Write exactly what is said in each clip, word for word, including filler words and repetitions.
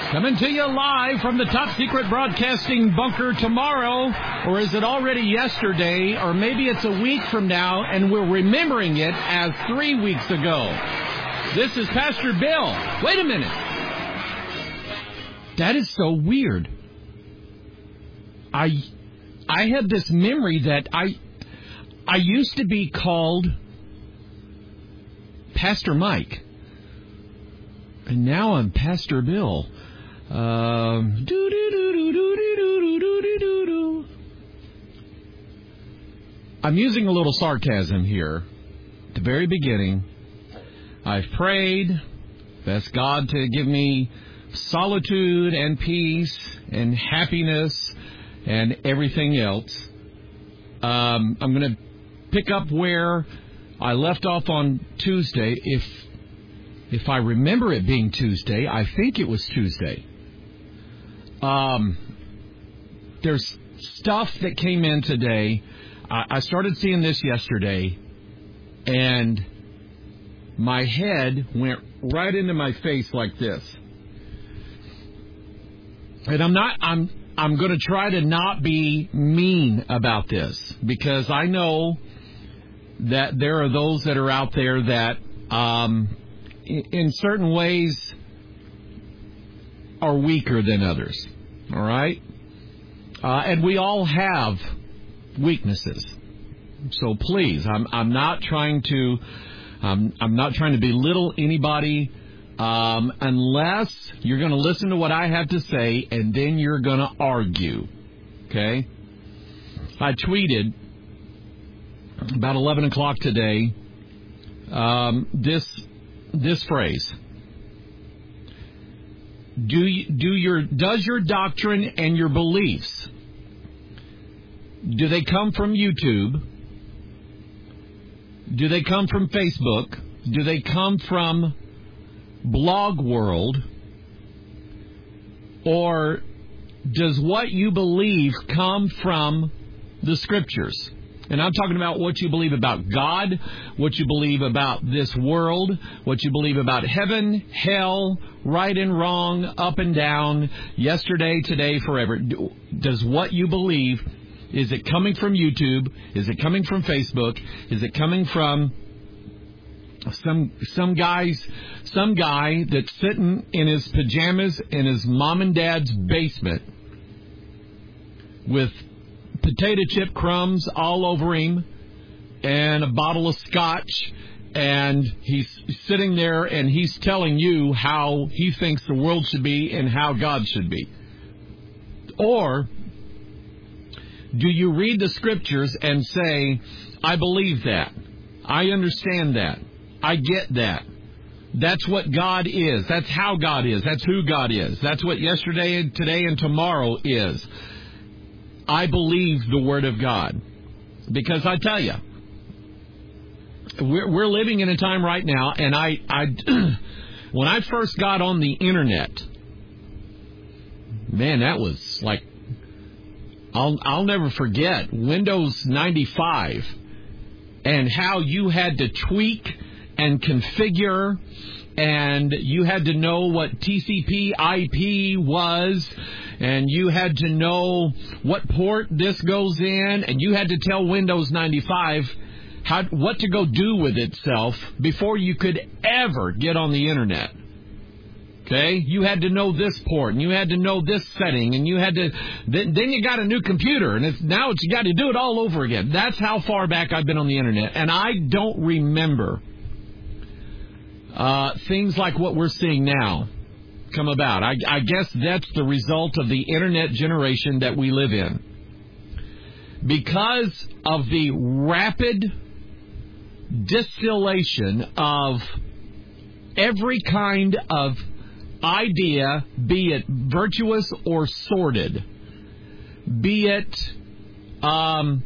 Coming to you live from the Top Secret Broadcasting Bunker tomorrow, or is it already yesterday, or maybe it's a week from now, and we're remembering it as three weeks ago. This is Pastor Bill. Wait a minute. That is so weird. I I had this memory that I I used to be called Pastor Mike, and now I'm Pastor Bill. Um, doo doo doo doo doo doo doo doo doo doo. I'm using a little sarcasm here. At the very beginning, I've prayed, asked God to give me solitude and peace and happiness and everything else. Um, I'm going to pick up where I left off on Tuesday. If if I remember it being Tuesday, I think it was Tuesday. Um, there's stuff that came in today. I, I started seeing this yesterday, and my head went right into my face like this. And I'm not, I'm, I'm going to try to not be mean about this, because I know that there are those that are out there that, um, in, in certain ways, are weaker than others. All right? Uh, and we all have weaknesses. So please, I'm I'm not trying to um, I'm not trying to belittle anybody um, unless you're going to listen to what I have to say and then you're going to argue. Okay? I tweeted about eleven o'clock today um, this this phrase. Do you, do your does your doctrine and your beliefs, do they come from YouTube? Do they come from Facebook? Do they come from Blog World? Or does what you believe come from the Scriptures? And I'm talking about what you believe about God, what you believe about this world, what you believe about heaven, hell, right and wrong, up and down, yesterday, today, forever. Does what you believe, is it coming from YouTube? Is it coming from Facebook? Is it coming from some some guys, some guy that's sitting in his pajamas in his mom and dad's basement with potato chip crumbs all over him and a bottle of scotch, and he's sitting there and he's telling you how he thinks the world should be and how God should be? Or do you read the Scriptures and say, I believe that, I understand that, I get that, that's what God is, that's how God is, that's who God is, that's what yesterday, today, and tomorrow is. I believe the Word of God. Because I tell you, we're, we're living in a time right now, and I, I, when I first got on the Internet, man, that was like, I'll, I'll never forget Windows ninety-five and how you had to tweak and configure, and you had to know what T C P I P was, and you had to know what port this goes in, and you had to tell Windows ninety-five how what to go do with itself before you could ever get on the Internet. Okay? You had to know this port, and you had to know this setting, and you had to... Then, then you got a new computer, and it's, now it's, you got to do it all over again. That's how far back I've been on the Internet, and I don't remember uh, things like what we're seeing now come about. I, I guess that's the result of the Internet generation that we live in. Because of the rapid distillation of every kind of idea, be it virtuous or sordid, be it um,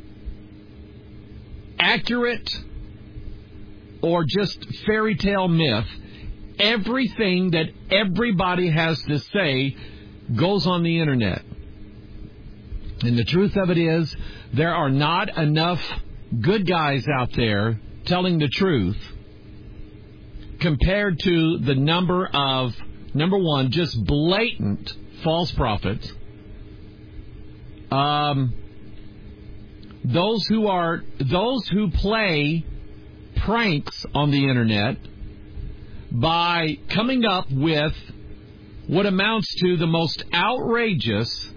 accurate or just fairy tale myth, everything that everybody has to say goes on the Internet. And the truth of it is, there are not enough good guys out there telling the truth compared to the number of Number one, just blatant false prophets. Um, those who are those who play pranks on the internet by coming up with what amounts to the most outrageous,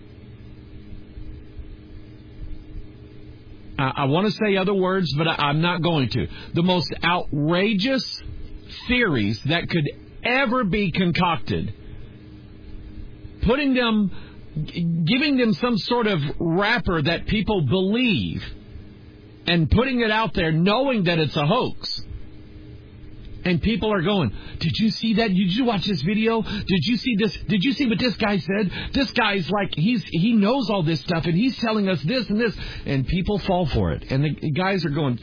I, I want to say other words, but I, I'm not going to, the most outrageous theories that could ever be concocted, putting them, giving them some sort of wrapper that people believe, and putting it out there knowing that it's a hoax. And people are going, did you see that? Did you watch this video? Did you see this? Did you see what this guy said? This guy's like, he's he knows all this stuff, and he's telling us this and this. And people fall for it. And the guys are going.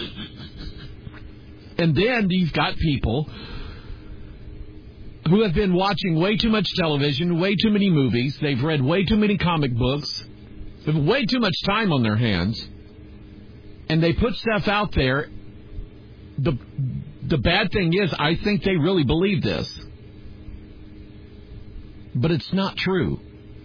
And then you've got people who have been watching way too much television, way too many movies. They've read way too many comic books. They have way too much time on their hands. And they put stuff out there. The the bad thing is, I think they really believe this. But it's not true.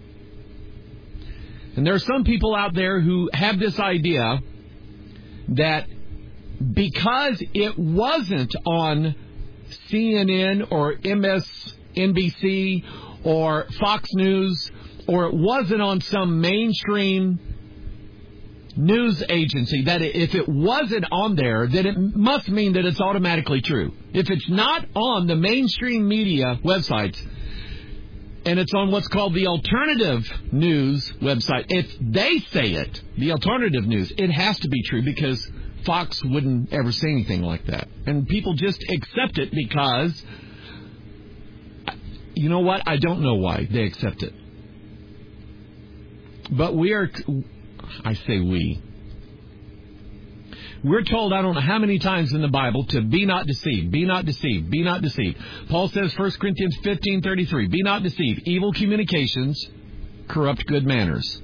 And there are some people out there who have this idea that because it wasn't on C N N or M S N B C or Fox News, or it wasn't on some mainstream news agency, that if it wasn't on there, then it must mean that it's automatically true. If it's not on the mainstream media websites, and it's on what's called the alternative news website, if they say it, the alternative news, it has to be true, because Fox wouldn't ever say anything like that. And people just accept it because, you know what? I don't know why they accept it. But we are, I say we, we're told, I don't know how many times in the Bible, to be not deceived, be not deceived, be not deceived. Paul says, First Corinthians fifteen thirty-three, be not deceived. Evil communications corrupt good manners.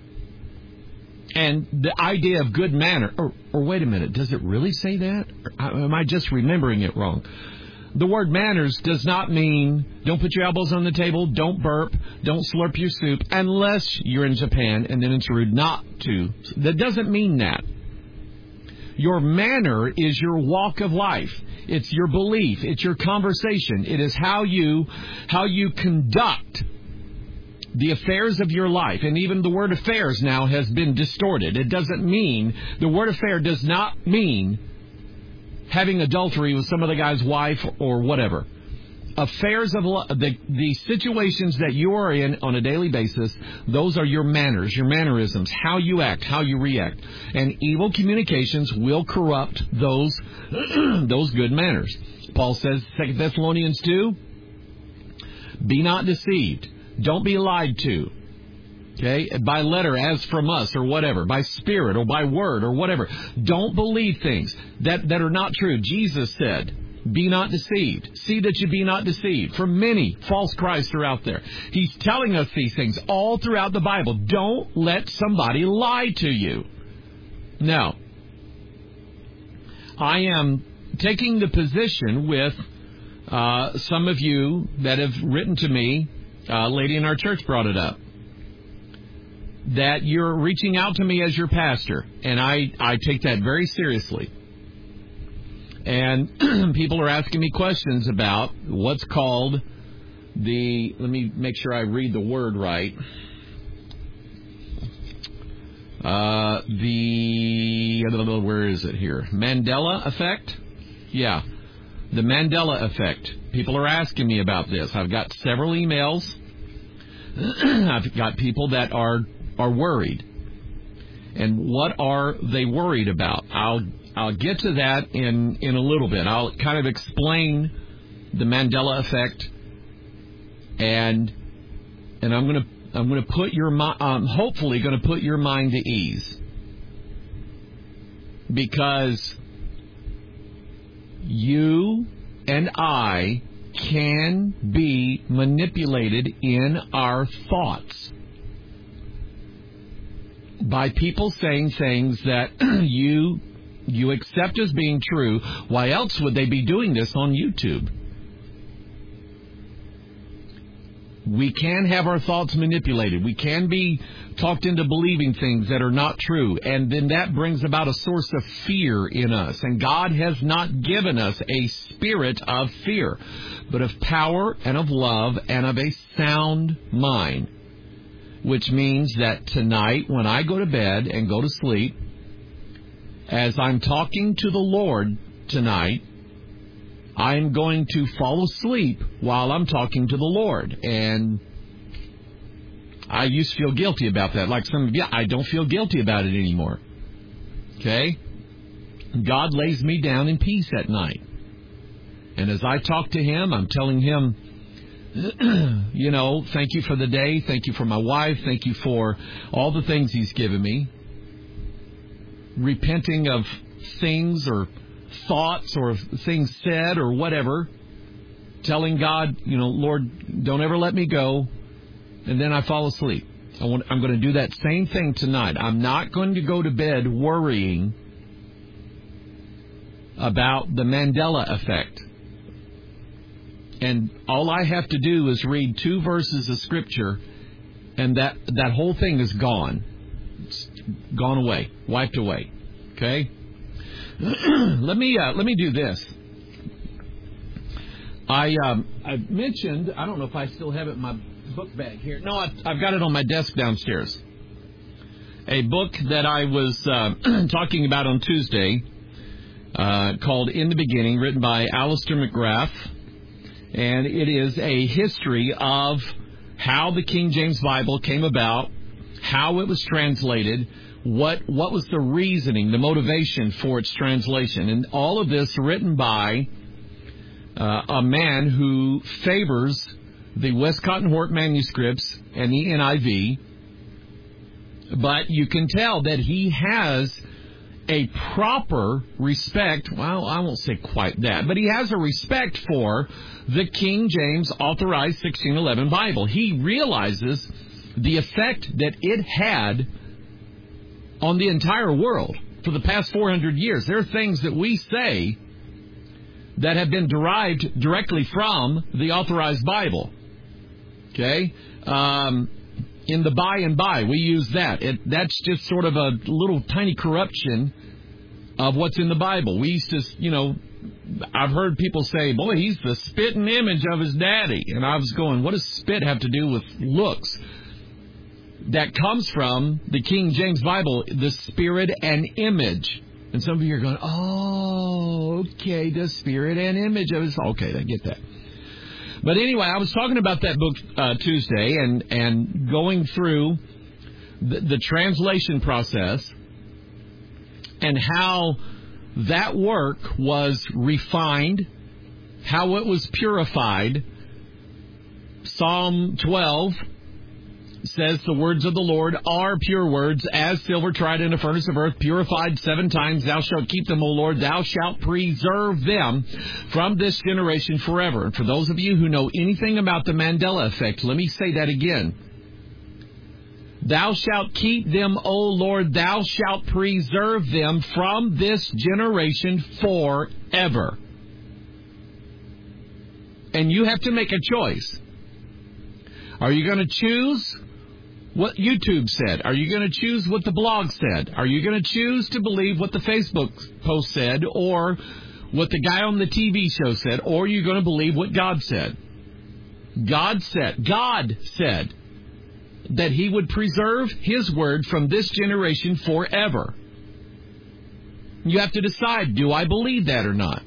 And the idea of good manner, or, or wait a minute, does it really say that? Or am I just remembering it wrong? The word manners does not mean don't put your elbows on the table, don't burp, don't slurp your soup, unless you're in Japan and then it's rude not to. That doesn't mean that. Your manner is your walk of life. It's your belief. It's your conversation. It is how you how you conduct the affairs of your life. And even the word affairs now has been distorted. It doesn't mean, the word affair does not mean having adultery with some other guy's wife or whatever. Affairs of lo- the the situations that you are in on a daily basis, those are your manners, your mannerisms, how you act, how you react. And evil communications will corrupt those those good manners. Paul says, Second Thessalonians two, be not deceived. Don't be lied to. Okay, by letter as from us or whatever, by spirit or by word or whatever. Don't believe things that, that are not true. Jesus said, be not deceived. See that you be not deceived. For many false Christs are out there. He's telling us these things all throughout the Bible. Don't let somebody lie to you. Now, I am taking the position with uh, some of you that have written to me. A lady in our church brought it up, that you're reaching out to me as your pastor, and I, I take that very seriously. And people are asking me questions about what's called the, let me make sure I read the word right, uh, the, where is it here, Mandela effect? Yeah, the Mandela effect. People are asking me about this. I've got several emails. I've got people that are are worried. And what are they worried about? I'll I'll get to that in, in a little bit. I'll kind of explain the Mandela effect, and and I'm gonna I'm gonna put your I'm hopefully gonna put your mind at ease, because you and I can be manipulated in our thoughts by people saying things that you you accept as being true. Why else would they be doing this on YouTube? We can have our thoughts manipulated. We can be talked into believing things that are not true. And then that brings about a source of fear in us. And God has not given us a spirit of fear, but of power and of love and of a sound mind. Which means that tonight, when I go to bed and go to sleep, as I'm talking to the Lord tonight, I'm going to fall asleep while I'm talking to the Lord. And I used to feel guilty about that. Like some of you, I don't feel guilty about it anymore. Okay? God lays me down in peace at night. And as I talk to Him, I'm telling Him, you know, thank you for the day. Thank you for my wife. Thank you for all the things He's given me. Repenting of things or thoughts or things said or whatever. Telling God, you know, Lord, don't ever let me go. And then I fall asleep. I want, I'm going to do that same thing tonight. I'm not going to go to bed worrying about the Mandela effect. And all I have to do is read two verses of Scripture, and that, that whole thing is gone. It's gone away, wiped away. Okay? let me uh, let me do this. I um, I mentioned, I don't know if I still have it in my book bag here. No, I've, I've got it on my desk downstairs. A book that I was uh, talking about on Tuesday uh, called In the Beginning, written by Alistair McGrath. And it is a history of how the King James Bible came about, how it was translated, what what was the reasoning, the motivation for its translation. And all of this written by uh, a man who favors the Westcott and Hort manuscripts and the N I V. But you can tell that he has a proper respect, well, I won't say quite that, but he has a respect for the King James Authorized sixteen eleven Bible. He realizes the effect that it had on the entire world for the past four hundred years. There are things that we say that have been derived directly from the Authorized Bible. Okay? Um, in the by and by, we use that. It, that's just sort of a little tiny corruption of what's in the Bible. We used to, you know, I've heard people say, boy, he's the spitting image of his daddy. And I was going, what does spit have to do with looks? That comes from the King James Bible, the spirit and image. And some of you are going, oh, okay, the spirit and image of his... Okay, I get that. But anyway, I was talking about that book uh, Tuesday and, and going through the, the translation process and how that work was refined, how it was purified. Psalm twelve says the words of the Lord are pure words, as silver tried in a furnace of earth, purified seven times. Thou shalt keep them, O Lord. Thou shalt preserve them from this generation forever. And for those of you who know anything about the Mandela effect, let me say that again. Thou shalt keep them, O Lord. Thou shalt preserve them from this generation forever. And you have to make a choice. Are you going to choose what YouTube said? Are you going to choose what the blog said? Are you going to choose to believe what the Facebook post said or what the guy on the T V show said? Or are you going to believe what God said? God said, God said that He would preserve His word from this generation forever. You have to decide, do I believe that or not?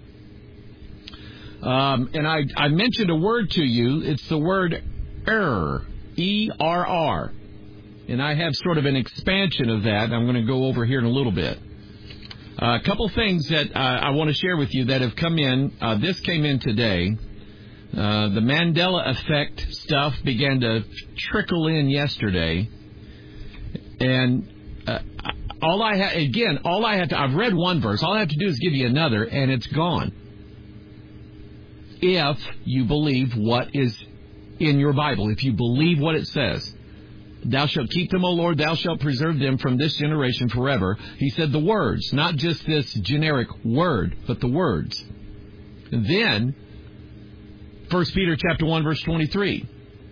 Um, and I, I mentioned a word to you. It's the word error. E R R. And I have sort of an expansion of that I'm going to go over here in a little bit. Uh, a couple things that uh, I want to share with you that have come in. Uh, this came in today. Uh, the Mandela effect stuff began to trickle in yesterday. And uh, all I ha- again, all I have to, I've read one verse. All I have to do is give you another, and it's gone. If you believe what is in your Bible, if you believe what it says, thou shalt keep them, O Lord, thou shalt preserve them from this generation forever. He said the words, not just this generic word, but the words. And then, First Peter chapter one, verse twenty-three.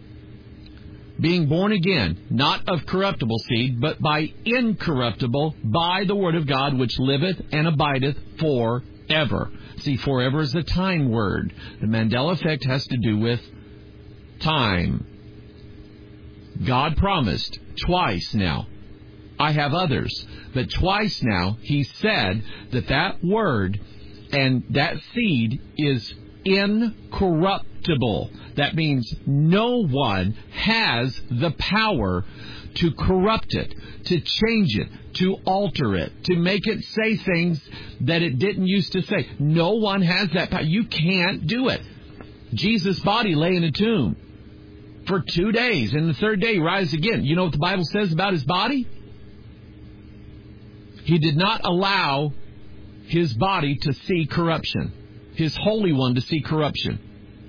being born again, not of corruptible seed, but by incorruptible, by the word of God, which liveth and abideth forever. See, forever is a time word. The Mandela effect has to do with time. God promised twice now. I have others. But twice now, He said that that word and that seed is incorruptible. That means no one has the power to corrupt it, to change it, to alter it, to make it say things that it didn't used to say. No one has that power. You can't do it. Jesus' body lay in a tomb for two days, and the third day he rise again. You know what the Bible says about His body? He did not allow His body to see corruption, His Holy One to see corruption.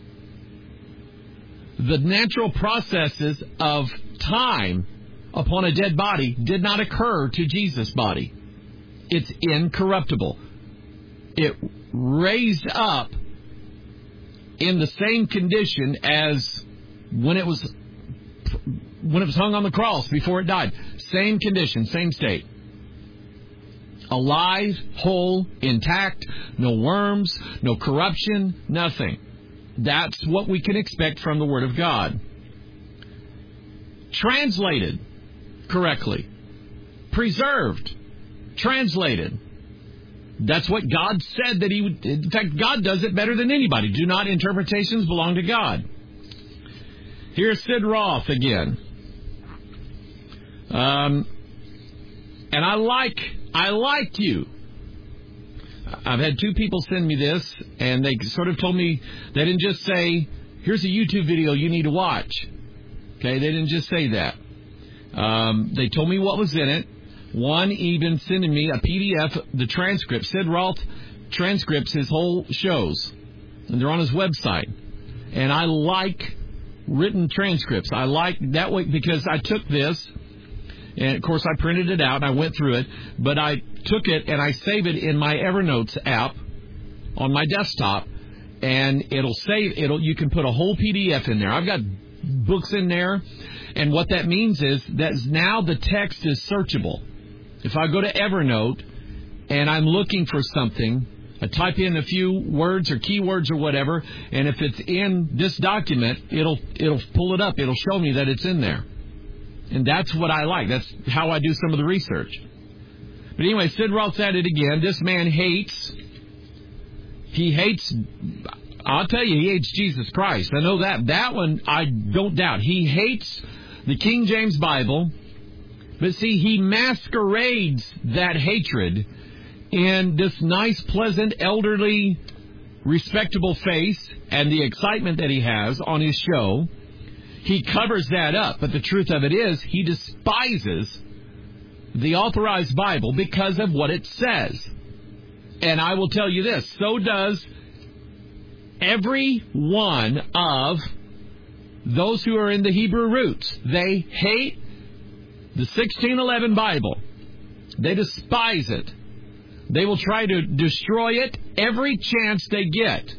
The natural processes of time upon a dead body did not occur to Jesus' body. It's incorruptible. It raised up in the same condition as when it was when it was hung on the cross before it died. Same condition, same state. Alive, whole, intact, no worms, no corruption, nothing. That's what we can expect from the Word of God. Translated correctly. Preserved. Translated. That's what God said that He would. In fact, God does it better than anybody. Do not interpretations belong to God. Here's Sid Roth again. Um, and I like, I like you. I've had two people send me this, and they sort of told me, they didn't just say, here's a YouTube video you need to watch. Okay, they didn't just say that. Um, they told me what was in it. One even sending me a P D F, the transcript. Sid Roth transcripts his whole shows, and they're on his website. And I like written transcripts. I like that way because I took this, and of course I printed it out and I went through it, but I took it and I save it in my Evernote app on my desktop, and it'll save it'll you can put a whole P D F in there. I've got books in there, and what that means is that now the text is searchable. If I go to Evernote and I'm looking for something, I type in a few words or keywords or whatever, and if it's in this document, it'll it'll pull it up. It'll show me that it's in there. And that's what I like. That's how I do some of the research. But anyway, Sid Roth's at it again. This man hates, he hates, I'll tell you, he hates Jesus Christ. I know that. That one, I don't doubt. He hates the King James Bible. But see, he masquerades that hatred in this nice, pleasant, elderly, respectable face and the excitement that he has on his show. He covers that up, but the truth of it is he despises the authorized Bible because of what it says. And I will tell you this, so does every one of those who are in the Hebrew roots. They hate the sixteen eleven Bible. They despise it. They will try to destroy it every chance they get.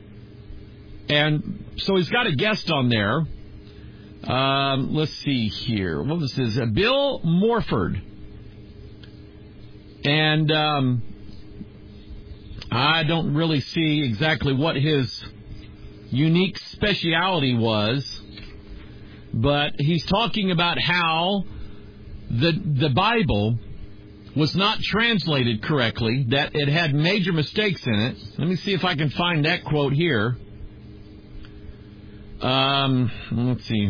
And so he's got a guest on there. Um, let's see here. What was this? Uh, Bill Morford. And um, I don't really see exactly what his unique speciality was, but he's talking about how the the Bible was not translated correctly, that it had major mistakes in it. Let me see if I can find that quote here. Um, let's see.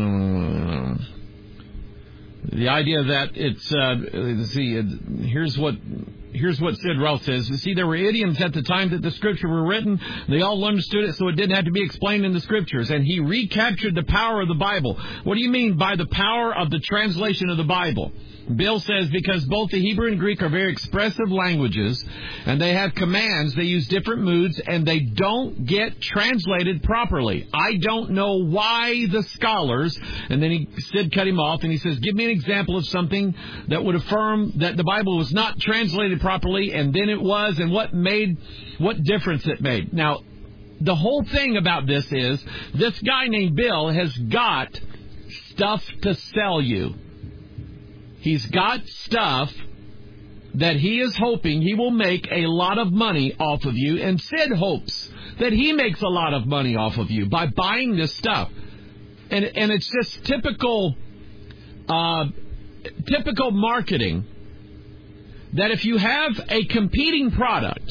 The idea that it's, uh, let's see, here's what, here's what Sid Roth says. You see, there were idioms at the time that the Scripture were written. They all understood it, so it didn't have to be explained in the Scriptures. And he recaptured the power of the Bible. What do you mean by the power of the translation of the Bible? Bill says because both the Hebrew and Greek are very expressive languages, and they have commands, they use different moods, and they don't get translated properly. I don't know why the scholars, and then he Sid cut him off, and he says, give me an example of something that would affirm that the Bible was not translated properly, and then it was, and what made, what difference it made. Now, the whole thing about this is, this guy named Bill has got stuff to sell you. He's got stuff that he is hoping he will make a lot of money off of you, and Sid hopes that he makes a lot of money off of you by buying this stuff. And and it's just typical uh, typical marketing that if you have a competing product,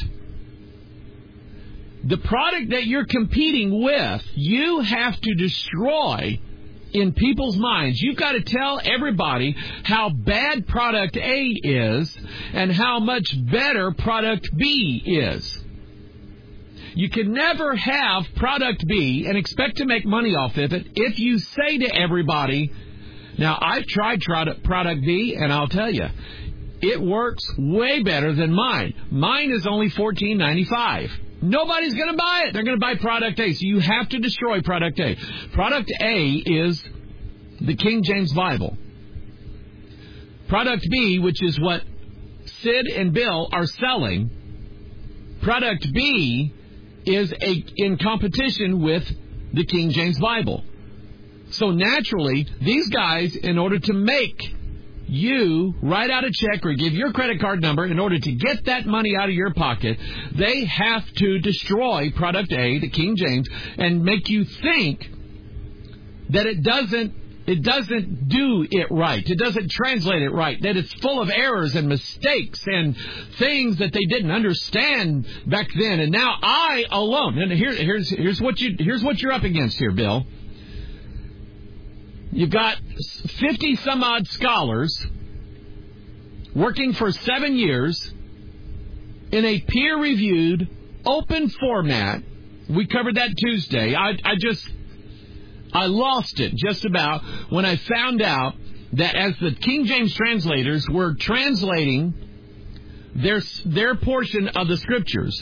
the product that you're competing with, you have to destroy in people's minds. You've got to tell everybody how bad product A is and how much better product B is. You can never have product B and expect to make money off of it if you say to everybody, now I've tried product B and I'll tell you, it works way better than mine. Mine is only fourteen ninety-five. Nobody's going to buy it. They're going to buy product A. So you have to destroy product A. Product A is the King James Bible. Product B, which is what Sid and Bill are selling, product B is a, in competition with the King James Bible. So naturally, these guys, in order to make you write out a check or give your credit card number in order to get that money out of your pocket, they have to destroy product A, the King James, and make you think that it doesn't it doesn't do it right. It doesn't translate it right. That it's full of errors and mistakes and things that they didn't understand back then. And now I alone. And here, here's here's what you here's what you're up against here, Bill. You've got fifty some odd scholars working for seven years in a peer-reviewed, open format. We covered that Tuesday. I, I just, I lost it just about when I found out that as the King James translators were translating their, their portion of the Scriptures,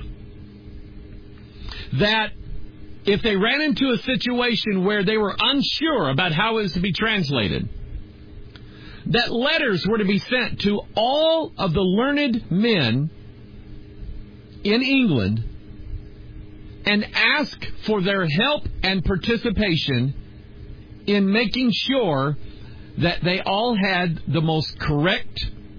that if they ran into a situation where they were unsure about how it was to be translated, that letters were to be sent to all of the learned men in England and ask for their help and participation in making sure that they all had the most correct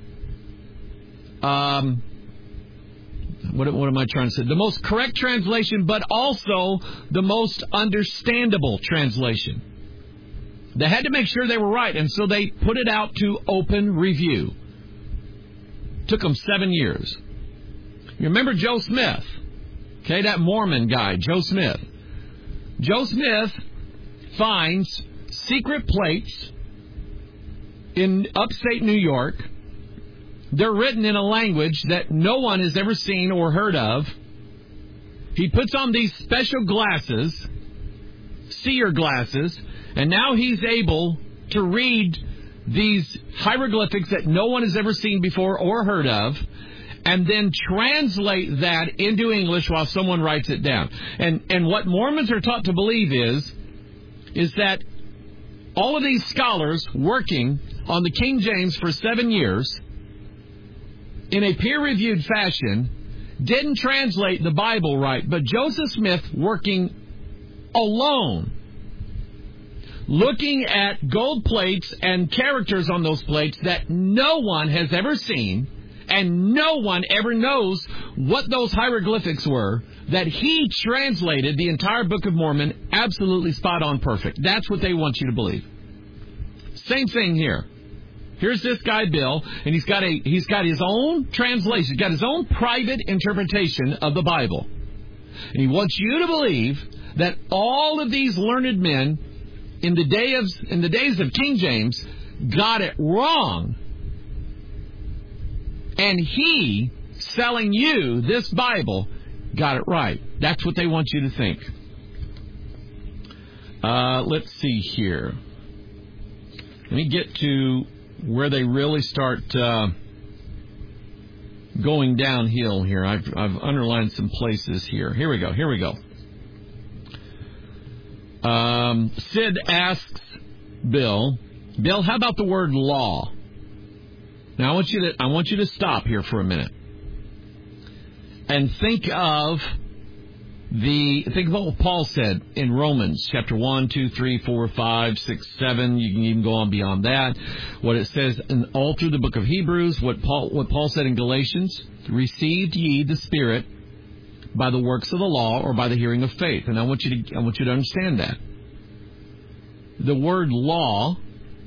um What, what am I trying to say? The most correct translation, but also the most understandable translation. They had to make sure they were right, and so they put it out to open review. Took them seven years. You remember Joe Smith? Okay, that Mormon guy, Joe Smith. Joe Smith finds secret plates in upstate New York. They're written in a language that no one has ever seen or heard of. He puts on these special glasses, seer glasses, and now he's able to read these hieroglyphics that no one has ever seen before or heard of, and then translate that into English while someone writes it down. And and what Mormons are taught to believe is, is that all of these scholars working on the King James for seven years in a peer-reviewed fashion didn't translate the Bible right, but Joseph Smith working alone, looking at gold plates and characters on those plates that no one has ever seen, and no one ever knows what those hieroglyphics were, that he translated the entire Book of Mormon absolutely spot on perfect. That's what they want you to believe. Same thing here. Here's this guy, Bill, and he's got a he's got his own translation, he's got his own private interpretation of the Bible. And he wants you to believe that all of these learned men in the day of in the days of King James got it wrong. And he, selling you this Bible, got it right. That's what they want you to think. Uh, let's see here. Let me get to where they really start uh, going downhill here. I've, I've underlined some places here. Here we go. Here we go. Um, Sid asks Bill, Bill, how about the word law? Now I want you to I want you to stop here for a minute and think of The think about what Paul said in Romans chapter one, two, three, four, five, six, seven. You can even go on beyond that. What it says in all through the book of Hebrews, what Paul what Paul said in Galatians, received ye the Spirit by the works of the law or by the hearing of faith. And I want you to I want you to understand that. The word law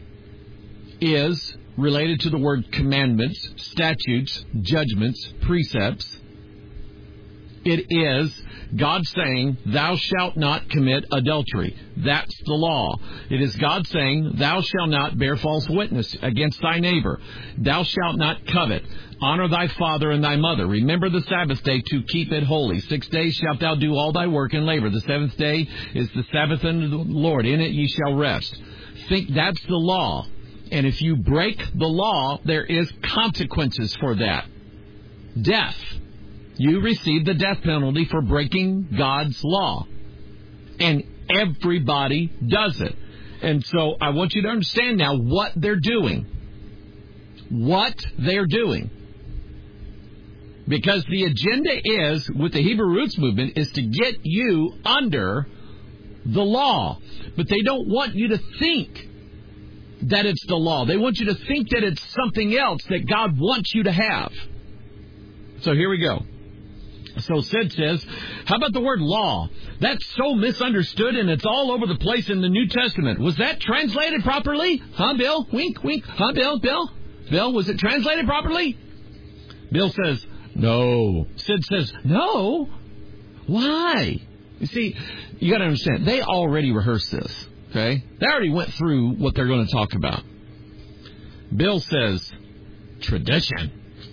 is related to the word commandments, statutes, judgments, precepts. It is God saying, thou shalt not commit adultery. That's the law. It is God saying, thou shalt not bear false witness against thy neighbor. Thou shalt not covet. Honor thy father and thy mother. Remember the Sabbath day to keep it holy. Six days shalt thou do all thy work and labor. The seventh day is the Sabbath unto the Lord. In it ye shall rest. Think that's the law. And if you break the law, there is consequences for that. Death. You receive the death penalty for breaking God's law. And everybody does it. And so I want you to understand now what they're doing. What they're doing. Because the agenda is, with the Hebrew Roots movement, is to get you under the law. But they don't want you to think that it's the law. They want you to think that it's something else that God wants you to have. So here we go. So Sid says, how about the word law? That's so misunderstood and it's all over the place in the New Testament. Was that translated properly? Huh, Bill? Wink, wink. Huh, Bill? Bill? Bill, was it translated properly? Bill says, no. Sid says, no? Why? You see, you got to understand, they already rehearsed this, okay? They already went through what they're going to talk about. Bill says, tradition.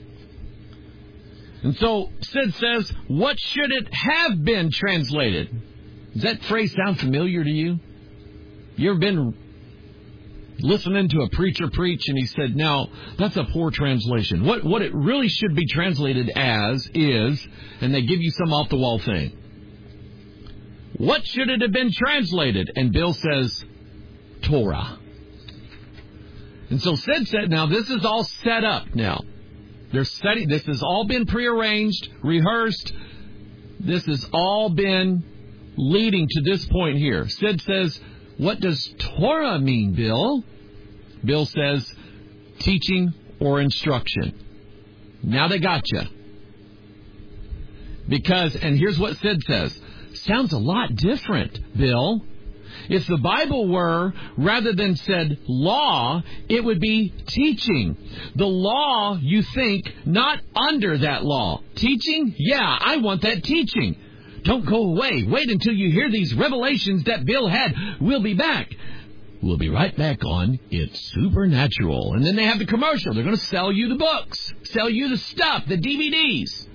And so Sid says, what should it have been translated? Does that phrase sound familiar to you? You ever been listening to a preacher preach and he said, now, that's a poor translation. What what it really should be translated as is, and they give you some off-the-wall thing. What should it have been translated? And Bill says, Torah. And so Sid said, now this is all set up now. They're setting, this has all been prearranged, rehearsed. This has all been leading to this point here. Sid says, what does Torah mean, Bill? Bill says, teaching or instruction. Now they got you. Because, and here's what Sid says, sounds a lot different, Bill. If the Bible were, rather than said law, it would be teaching. The law, you think, not under that law. Teaching? Yeah, I want that teaching. Don't go away. Wait until you hear these revelations that Bill had. We'll be back. We'll be right back on It's Supernatural. And then they have the commercial. They're going to sell you the books, sell you the stuff, the D V Ds.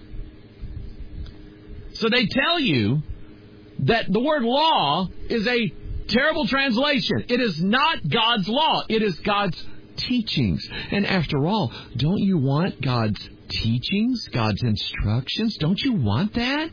So they tell you that the word law is a terrible translation. It is not God's law. It is God's teachings. And after all, don't you want God's teachings, God's instructions? Don't you want that?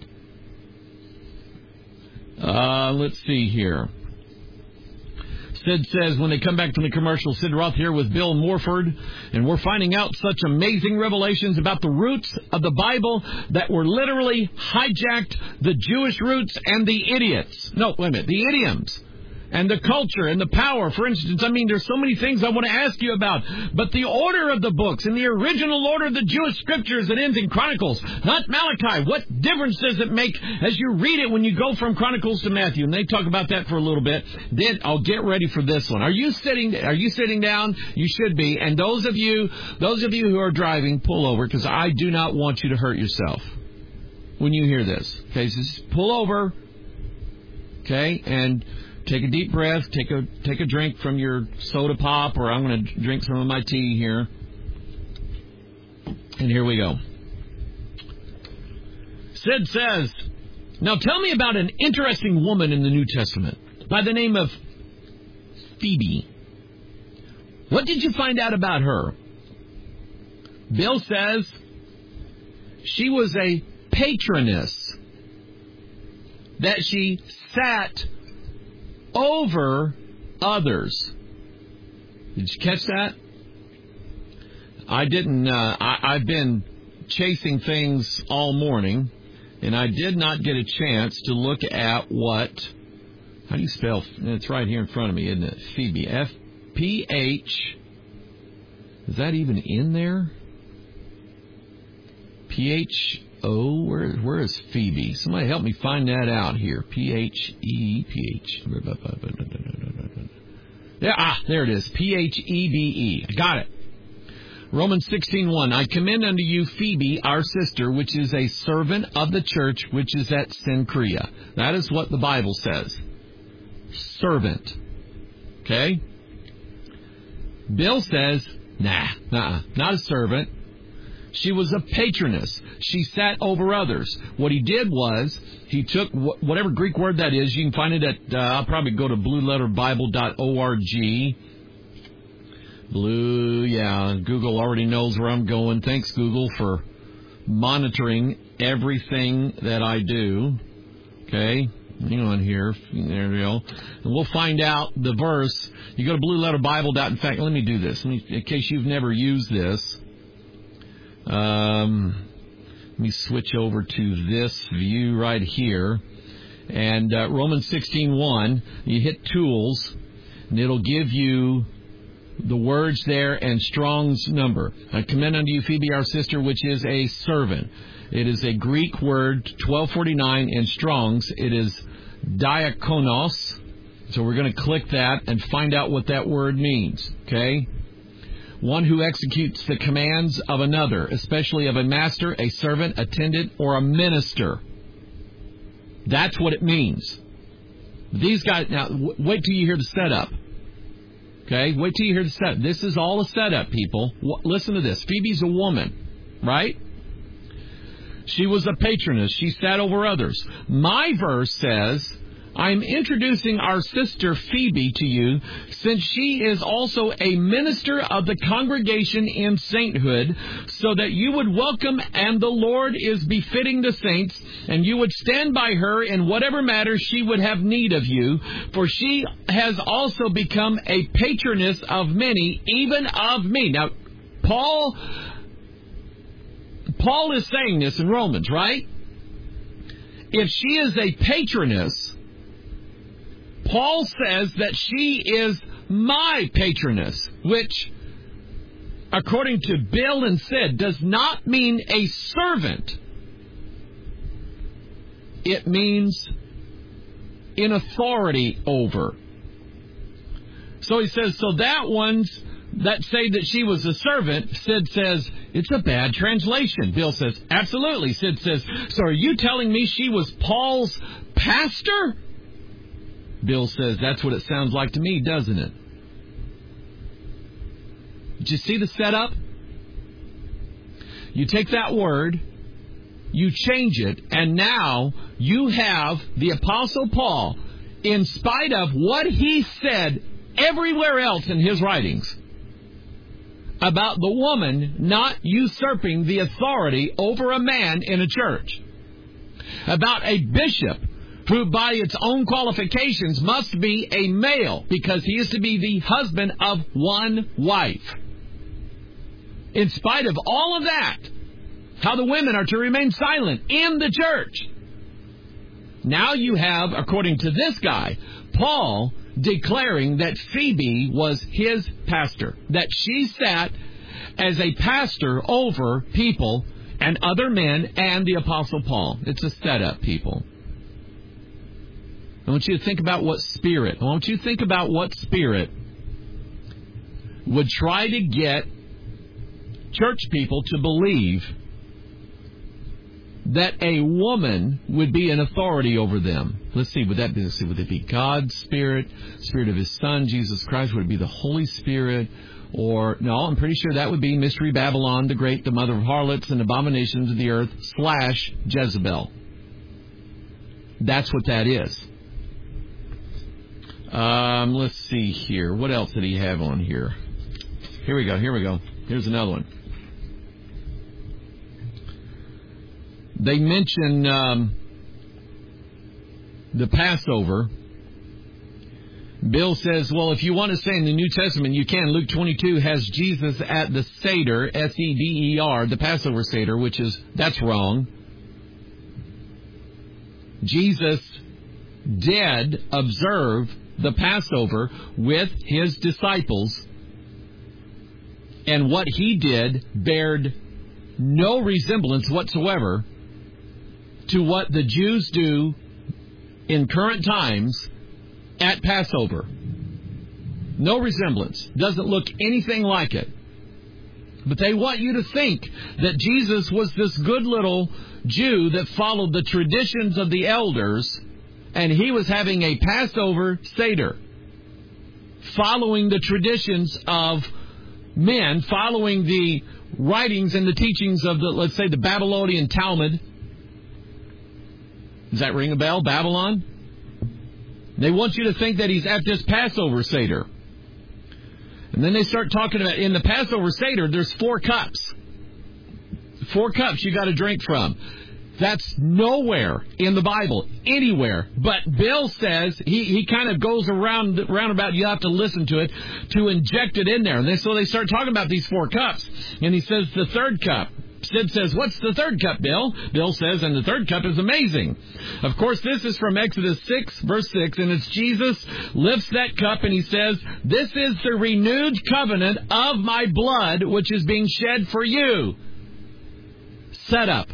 Uh, let's see here. Sid says, when they come back from the commercial, Sid Roth here with Bill Morford, and we're finding out such amazing revelations about the roots of the Bible that were literally hijacked the Jewish roots and the idiots. No, wait a minute, the idioms. And the culture and the power. For instance, I mean, there's so many things I want to ask you about. But the order of the books and the original order of the Jewish scriptures that ends in Chronicles, not Malachi. What difference does it make as you read it when you go from Chronicles to Matthew? And they talk about that for a little bit. Then I'll get ready for this one. Are you sitting? Are you sitting down? You should be. And those of you, those of you who are driving, pull over, because I do not want you to hurt yourself when you hear this. Okay, so just pull over. Okay, and take a deep breath, take a take a drink from your soda pop, or I'm going to drink some of my tea here. And here we go. Sid says, now tell me about an interesting woman in the New Testament by the name of Phoebe. What did you find out about her? Bill says she was a patroness, that she sat over others. Did you catch that? I didn't. Uh, I, I've been chasing things all morning, And I did not get a chance to look at what, how do you spell, it's right here in front of me, isn't it? Phoebe, F P H, is that even in there? P H O, where, where is Phoebe? Somebody help me find that out here. P H E, P H, yeah, ah, there it is, P H E B E, I got it. Romans sixteen one, I commend unto you Phoebe, our sister, which is a servant of the church, which is at Cenchrea. That is what the Bible says. Servant. Okay? Bill says, nah, nah, not a servant. She was a patroness. She sat over others. What he did was, he took wh- whatever Greek word that is, you can find it at, uh, I'll probably go to blue letter bible dot org. Blue, yeah, Google already knows where I'm going. Thanks, Google, for monitoring everything that I do. Okay, hang on here. There we go. And we'll find out the verse. You go to blue letter bible. In fact, let me do this. Let me, in case you've never used this, um, let me switch over to this view right here. And uh, Romans sixteen one, you hit tools, and it'll give you the words there and Strong's number. I commend unto you Phoebe, our sister, which is a servant. It is a Greek word, twelve forty-nine in Strong's. It is diakonos. So we're going to click that and find out what that word means. Okay? One who executes the commands of another, especially of a master, a servant, attendant, or a minister. That's what it means. These guys, now, w- wait till you hear the setup. Okay, wait till you hear the setup. This is all a setup, people. W- listen to this. Phoebe's a woman, right? She was a patroness. She sat over others. My verse says, I'm introducing our sister Phoebe to you, since she is also a minister of the congregation in sainthood, so that you would welcome, and the Lord is befitting the saints, and you would stand by her in whatever matter she would have need of you, for she has also become a patroness of many, even of me. Now, Paul, Paul is saying this in Romans, right? If she is a patroness, Paul says that she is my patroness, which, according to Bill and Sid, does not mean a servant. It means in authority over. So he says, so that ones that say that she was a servant, Sid says, it's a bad translation. Bill says, absolutely. Sid says, so are you telling me she was Paul's pastor? Bill says, that's what it sounds like to me, doesn't it? Did you see the setup? You take that word, you change it, and now you have the Apostle Paul, in spite of what he said everywhere else in his writings, about the woman not usurping the authority over a man in a church, about a bishop who by its own qualifications must be a male because he is to be the husband of one wife. In spite of all of that, how the women are to remain silent in the church. Now you have, according to this guy, Paul declaring that Phoebe was his pastor, that she sat as a pastor over people and other men and the Apostle Paul. It's a setup, people. I want you to think about what spirit, I want you to think about what spirit would try to get church people to believe that a woman would be an authority over them. Let's see, would that be, let's see, would it be God's Spirit, Spirit of His Son, Jesus Christ? Would it be the Holy Spirit? Or, no, I'm pretty sure that would be Mystery Babylon the Great, the mother of harlots and abominations of the earth, slash Jezebel. That's what that is. Um, let's see here. What else did he have on here? Here we go. Here we go. Here's another one. They mention um, the Passover. Bill says, well, if you want to say in the New Testament, you can. Luke twenty-two has Jesus at the Seder, S E D E R, the Passover Seder, which is, that's wrong. Jesus did observe the Passover with his disciples, and what he did bared no resemblance whatsoever to what the Jews do in current times at Passover. No resemblance. Doesn't look anything like it. But they want you to think that Jesus was this good little Jew that followed the traditions of the elders, and he was having a Passover Seder, following the traditions of men, following the writings and the teachings of the, let's say, the Babylonian Talmud. Does that ring a bell? Babylon? They want you to think that he's at this Passover Seder. And then they start talking about, in the Passover Seder, there's four cups. Four cups you got to drink from. That's nowhere in the Bible, anywhere. But Bill says, he, he kind of goes around, around about, you have to listen to it, to inject it in there. And they, so they start talking about these four cups. And he says the third cup. Sid says, what's the third cup, Bill? Bill says, and the third cup is amazing. Of course, this is from Exodus six, verse six, and it's Jesus lifts that cup and he says, this is the renewed covenant of my blood, which is being shed for you. Set up.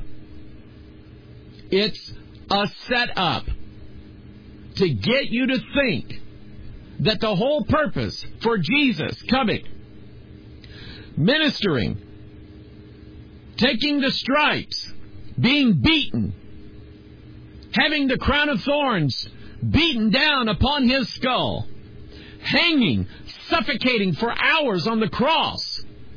It's a setup to get you to think that the whole purpose for Jesus coming, ministering, taking the stripes, being beaten, having the crown of thorns beaten down upon his skull, hanging, suffocating for hours on the cross,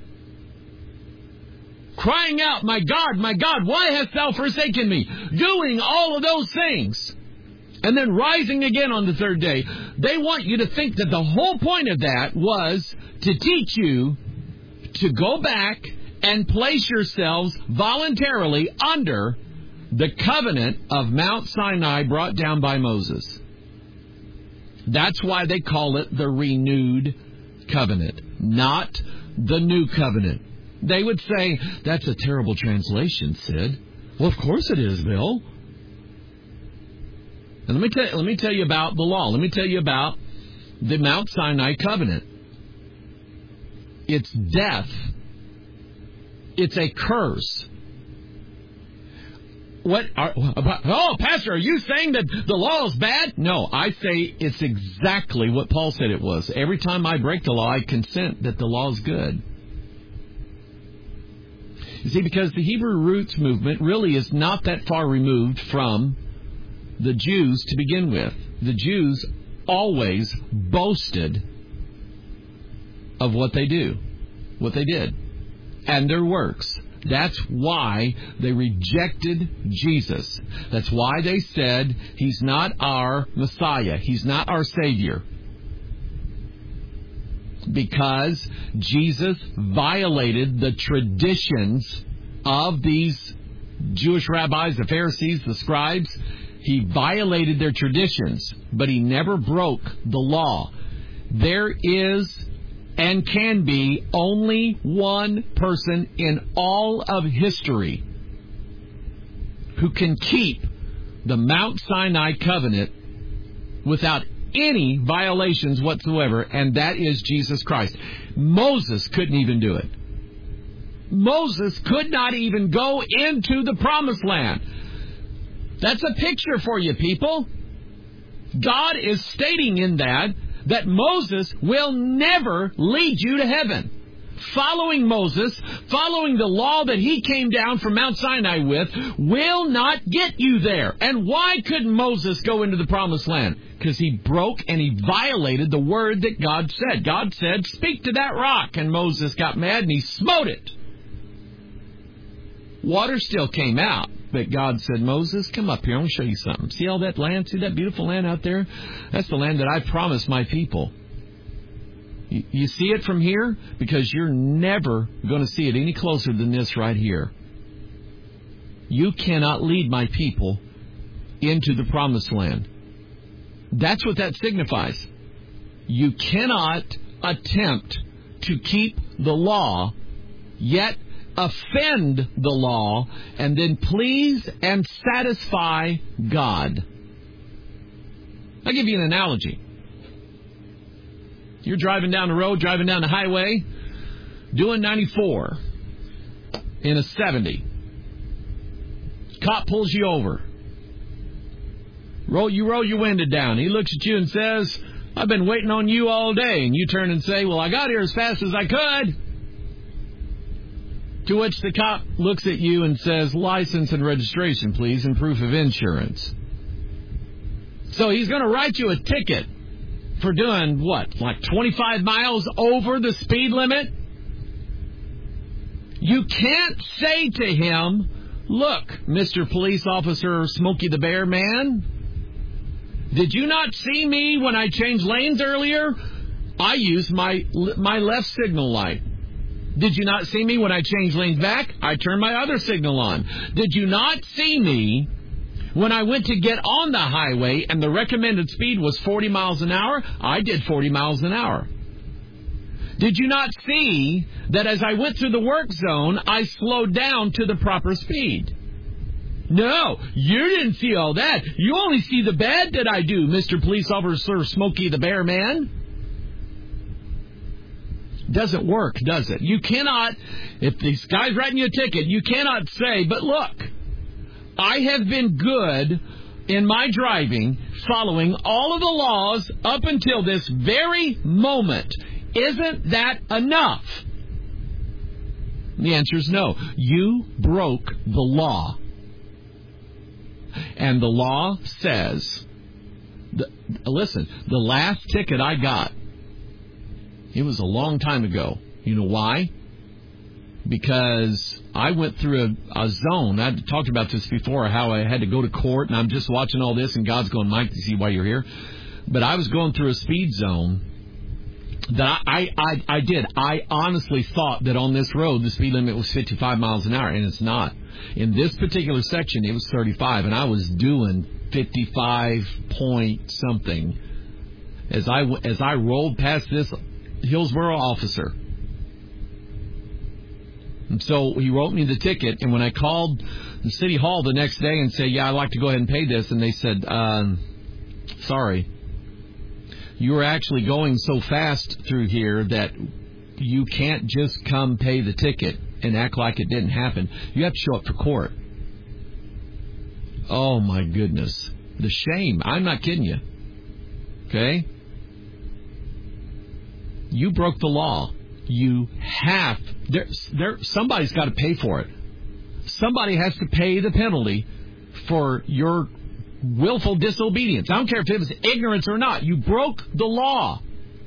crying out, my God, my God, why hast thou forsaken me? Doing all of those things. And then rising again on the third day. They want you to think that the whole point of that was to teach you to go back and place yourselves voluntarily under the covenant of Mount Sinai brought down by Moses. That's why they call it the renewed covenant, not the new covenant. They would say, that's a terrible translation, Sid. Well, of course it is, Bill. And let me tell, let me tell you about the law. Let me tell you about the Mount Sinai covenant. It's death. It's a curse. What? Are, oh, Pastor, are you saying that the law is bad? No, I say it's exactly what Paul said it was. Every time I break the law, I consent that the law is good. You see, because the Hebrew roots movement really is not that far removed from the Jews to begin with. The Jews always boasted of what they do, what they did, and their works. That's why they rejected Jesus. That's why they said he's not our Messiah. He's not our Savior. Because Jesus violated the traditions of these Jewish rabbis, the Pharisees, the scribes. He violated their traditions, but he never broke the law. There is and can be only one person in all of history who can keep the Mount Sinai covenant without any violations whatsoever, and that is Jesus Christ. Moses couldn't even do it. Moses could not even go into the promised land. That's a picture for you, people. God is stating in that that Moses will never lead you to heaven. Following Moses, following the law that he came down from Mount Sinai with, will not get you there. And why couldn't Moses go into the promised land? Because he broke and he violated the word that God said. God said, speak to that rock. And Moses got mad and he smote it. Water still came out. But God said, Moses, come up here. I want to show you something. See all that land? See that beautiful land out there? That's the land that I promised my people. You, you see it from here? Because you're never going to see it any closer than this right here. You cannot lead my people into the promised land. That's what that signifies. You cannot attempt to keep the law, yet offend the law, and then please and satisfy God. I'll give you an analogy. You're driving down the road, driving down the highway, doing ninety-four in a seventy. Cop pulls you over. Roll, you roll your window down. He looks at you and says, I've been waiting on you all day. And you turn and say, well, I got here as fast as I could. To which the cop looks at you and says, license and registration, please, and proof of insurance. So he's going to write you a ticket for doing, what, like twenty-five miles over the speed limit? You can't say to him, look, Mister Police Officer Smokey the Bear Man, did you not see me when I changed lanes earlier? I used my my left signal light. Did you not see me when I changed lanes back? I turned my other signal on. Did you not see me when I went to get on the highway and the recommended speed was forty miles an hour? I did forty miles an hour. Did you not see that as I went through the work zone, I slowed down to the proper speed? No, you didn't see all that. You only see the bad that I do, Mister Police Officer Smokey the Bear Man. Doesn't work, does it? You cannot, if this guy's writing you a ticket, you cannot say, but look, I have been good in my driving, following all of the laws up until this very moment. Isn't that enough? The answer is no. You broke the law. And the law says, the, listen, the last ticket I got, it was a long time ago. You know why? Because I went through a, a zone. I talked about this before, how I had to go to court, and I'm just watching all this, and God's going, Mike, to see why you're here. But I was going through a speed zone that I, I, I did. I honestly thought that on this road the speed limit was fifty-five miles an hour, and it's not. In this particular section, it was thirty-five, and I was doing fifty-five point something as I, as I rolled past this Hillsborough officer. And so he wrote me the ticket, and when I called the city hall the next day and said, yeah, I'd like to go ahead and pay this, and they said, um, sorry, you were actually going so fast through here that you can't just come pay the ticket and act like it didn't happen. You have to show up for court. Oh, my goodness. The shame. I'm not kidding you. Okay? You broke the law. You have. There, there, somebody's got to pay for it. Somebody has to pay the penalty for your willful disobedience. I don't care if it was ignorance or not. You broke the law.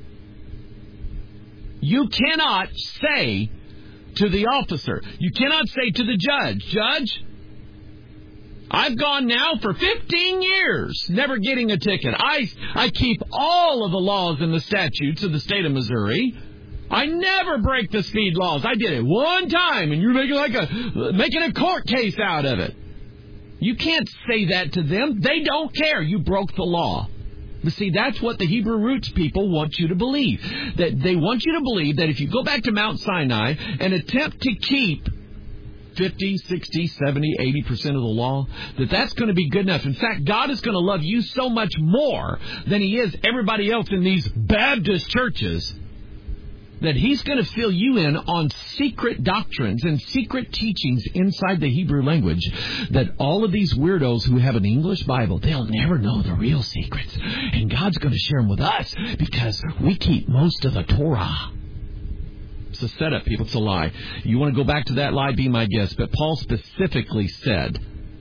You cannot say to the officer, you cannot say to the judge, Judge, I've gone now for fifteen years never getting a ticket. I, I keep all of the laws and the statutes of the state of Missouri. I never break the speed laws. I did it one time, and you're making like a making a court case out of it. You can't say that to them. They don't care. You broke the law. But see, that's what the Hebrew roots people want you to believe. That they want you to believe that if you go back to Mount Sinai and attempt to keep fifty, sixty, seventy, eighty percent of the law, that that's going to be good enough. In fact, God is going to love you so much more than He is everybody else in these Baptist churches, that He's going to fill you in on secret doctrines and secret teachings inside the Hebrew language that all of these weirdos who have an English Bible, they'll never know the real secrets. And God's going to share them with us because we keep most of the Torah. It's a setup, people. It's a lie. You want to go back to that lie, be my guest. But Paul specifically said,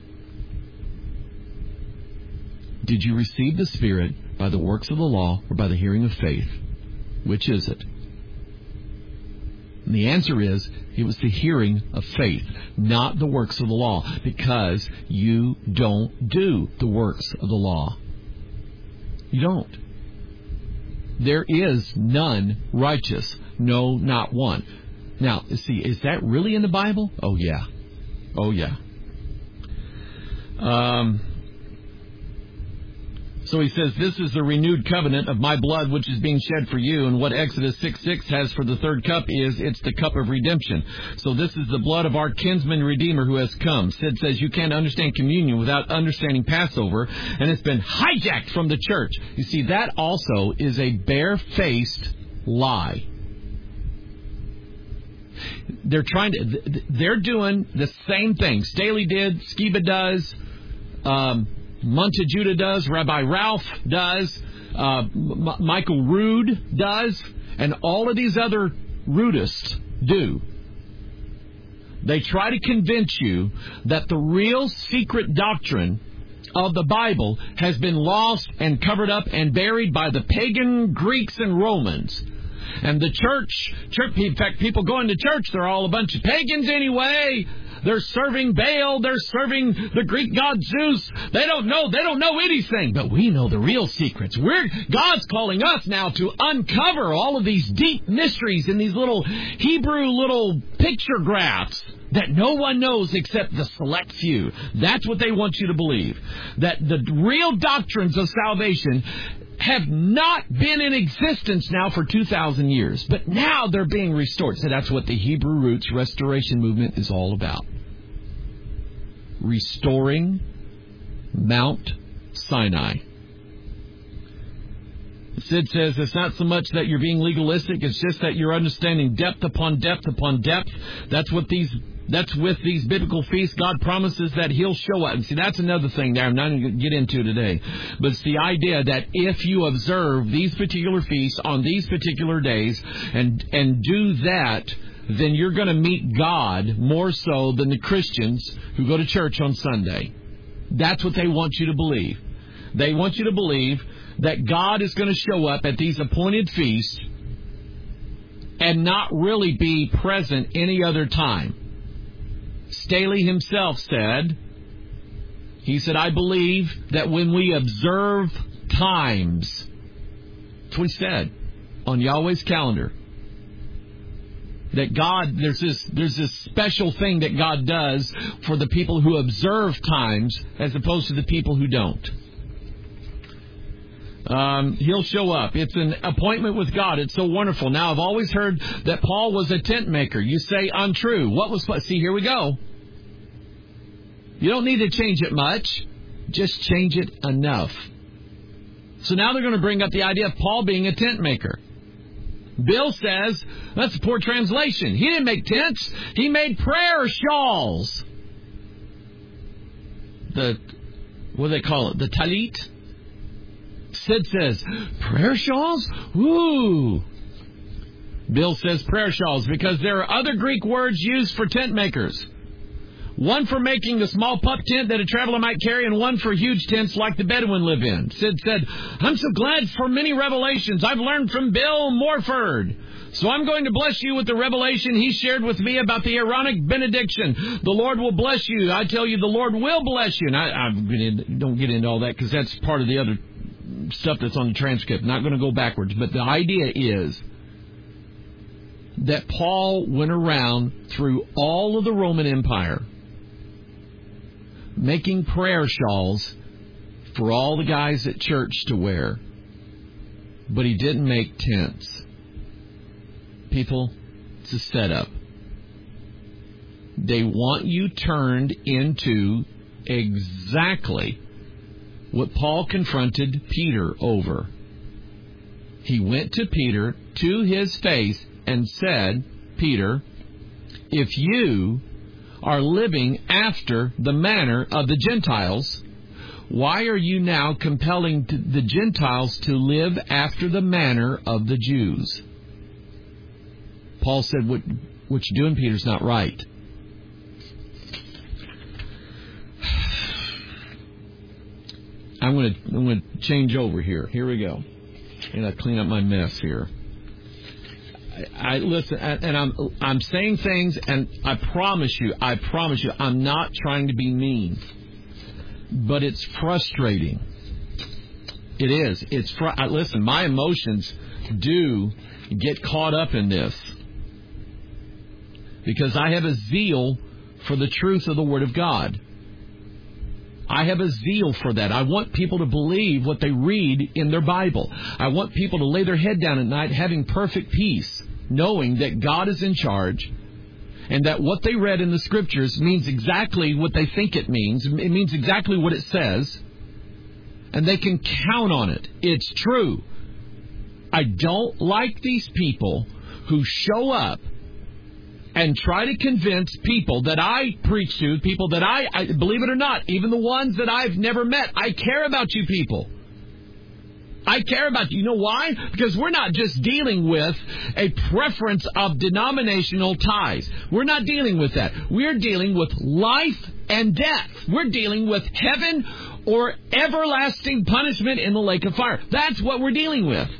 did you receive the Spirit by the works of the law or by the hearing of faith? Which is it? And the answer is, it was the hearing of faith, not the works of the law, because you don't do the works of the law. You don't. There is none righteous, no, not one. Now, see, is that really in the Bible? Oh, yeah. Oh, yeah. Um, So he says, this is the renewed covenant of my blood, which is being shed for you. And what Exodus six six has for the third cup is, it's the cup of redemption. So this is the blood of our kinsman redeemer who has come. Sid says you can't understand communion without understanding Passover, and it's been hijacked from the church. You see, that also is a barefaced lie. They're trying to, they're doing the same thing. Staley did, Skiba does, um, Montejuda does, Rabbi Ralph does, uh, M- Michael Rood does, and all of these other Roodists do. They try to convince you that the real secret doctrine of the Bible has been lost and covered up and buried by the pagan Greeks and Romans. And the church, church, in fact, people going to church, they're all a bunch of pagans anyway. They're serving Baal. They're serving the Greek god Zeus. They don't know. They don't know anything. But we know the real secrets. We're, God's calling us now to uncover all of these deep mysteries in these little Hebrew little picture graphs that no one knows except the select few. That's what they want you to believe. That the real doctrines of salvation have not been in existence now for two thousand years. But now they're being restored. So that's what the Hebrew Roots Restoration Movement is all about. Restoring Mount Sinai. Sid says it's not so much that you're being legalistic, it's just that you're understanding depth upon depth upon depth. That's what these That's with these biblical feasts. God promises that He'll show up. And see, that's another thing there I'm not going to get into today. But it's the idea that if you observe these particular feasts on these particular days and and do that, then you're going to meet God more so than the Christians who go to church on Sunday. That's what they want you to believe. They want you to believe that God is going to show up at these appointed feasts and not really be present any other time. Staley himself said, he said, I believe that when we observe times, that's what he said, on Yahweh's calendar, that God, there's this, there's this special thing that God does for the people who observe times as opposed to the people who don't. Um, he'll show up. It's an appointment with God. It's so wonderful. Now, I've always heard that Paul was a tent maker. You say untrue. What was, see, here we go. You don't need to change it much. Just change it enough. So now they're going to bring up the idea of Paul being a tent maker. Bill says, that's a poor translation. He didn't make tents. He made prayer shawls. The, what do they call it? The talit? Sid says, prayer shawls? Ooh. Bill says prayer shawls because there are other Greek words used for tent makers. One for making the small pup tent that a traveler might carry, and one for huge tents like the Bedouin live in. Sid said, I'm so glad for many revelations I've learned from Bill Morford. So I'm going to bless you with the revelation he shared with me about the Aaronic benediction. The Lord will bless you. I tell you, the Lord will bless you. And I, I don't get into all that because that's part of the other stuff that's on the transcript. Not going to go backwards. But the idea is that Paul went around through all of the Roman Empire making prayer shawls for all the guys at church to wear. But he didn't make tents. People, it's a setup. They want you turned into exactly what Paul confronted Peter over. He went to Peter to his face and said, Peter, if you are living after the manner of the Gentiles, why are you now compelling the Gentiles to live after the manner of the Jews? Paul said, what, what you're doing, Peter, is not right. I'm going to I'm going to change over here. Here we go. And I clean up my mess here. I, I listen, and I'm I'm saying things, and I promise you, I promise you, I'm not trying to be mean, but it's frustrating. It is. It's fr- I, listen. My emotions do get caught up in this because I have a zeal for the truth of the Word of God. I have a zeal for that. I want people to believe what they read in their Bible. I want people to lay their head down at night having perfect peace, knowing that God is in charge and that what they read in the Scriptures means exactly what they think it means. It means exactly what it says. And they can count on it. It's true. I don't like these people who show up and try to convince people that I preach to, people that I, I, believe it or not, even the ones that I've never met. I care about you people. I care about you. You know why? Because we're not just dealing with a preference of denominational ties. We're not dealing with that. We're dealing with life and death. We're dealing with heaven or everlasting punishment in the lake of fire. That's what we're dealing with.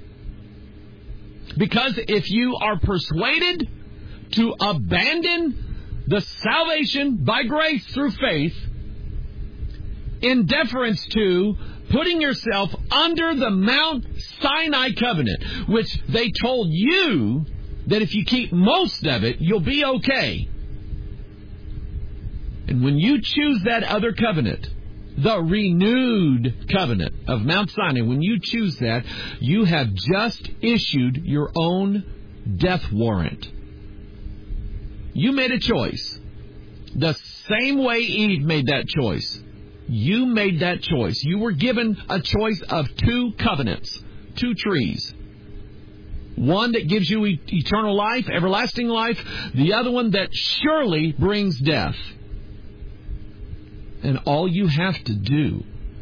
Because if you are persuaded to abandon the salvation by grace through faith in deference to putting yourself under the Mount Sinai covenant, which they told you that if you keep most of it, you'll be okay. And when you choose that other covenant, the renewed covenant of Mount Sinai, when you choose that, you have just issued your own death warrant. You made a choice. The same way Eve made that choice. You made that choice. You were given a choice of two covenants, two trees. One that gives you eternal life, everlasting life. The other one that surely brings death. And all you have to do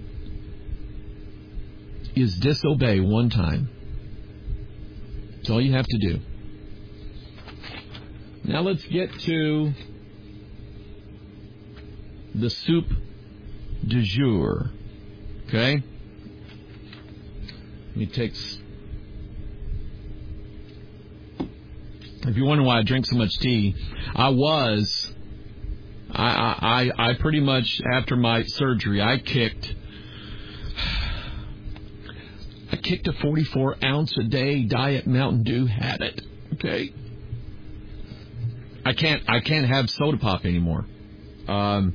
is disobey one time. That's all you have to do. Now let's get to the soup du jour. Okay? Let me take... If you wonder why I drink so much tea, I was... I, I, I pretty much, after my surgery, I kicked... I kicked a forty-four ounce a day Diet Mountain Dew habit. Okay? I can't I can't have soda pop anymore. Um,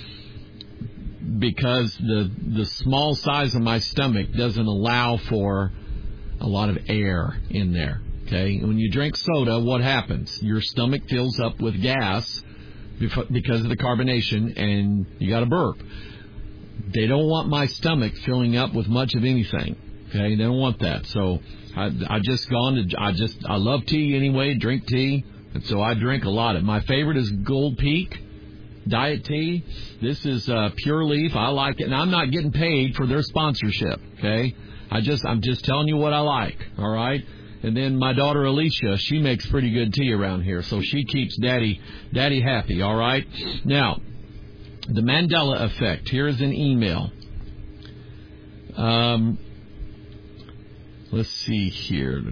because the the small size of my stomach doesn't allow for a lot of air in there. Okay? And when you drink soda, what happens? Your stomach fills up with gas because of the carbonation, and you got to burp. They don't want my stomach filling up with much of anything. Okay? They don't want that. So I I just gone to I just I love tea anyway, drink tea. And so I drink a lot of it. My favorite is Gold Peak Diet Tea. This is uh, Pure Leaf. I like it, and I'm not getting paid for their sponsorship. Okay, I just I'm just telling you what I like. All right. And then my daughter Alicia, she makes pretty good tea around here, so she keeps Daddy Daddy happy. All right. Now, the Mandela effect. Here is an email. Um, let's see here.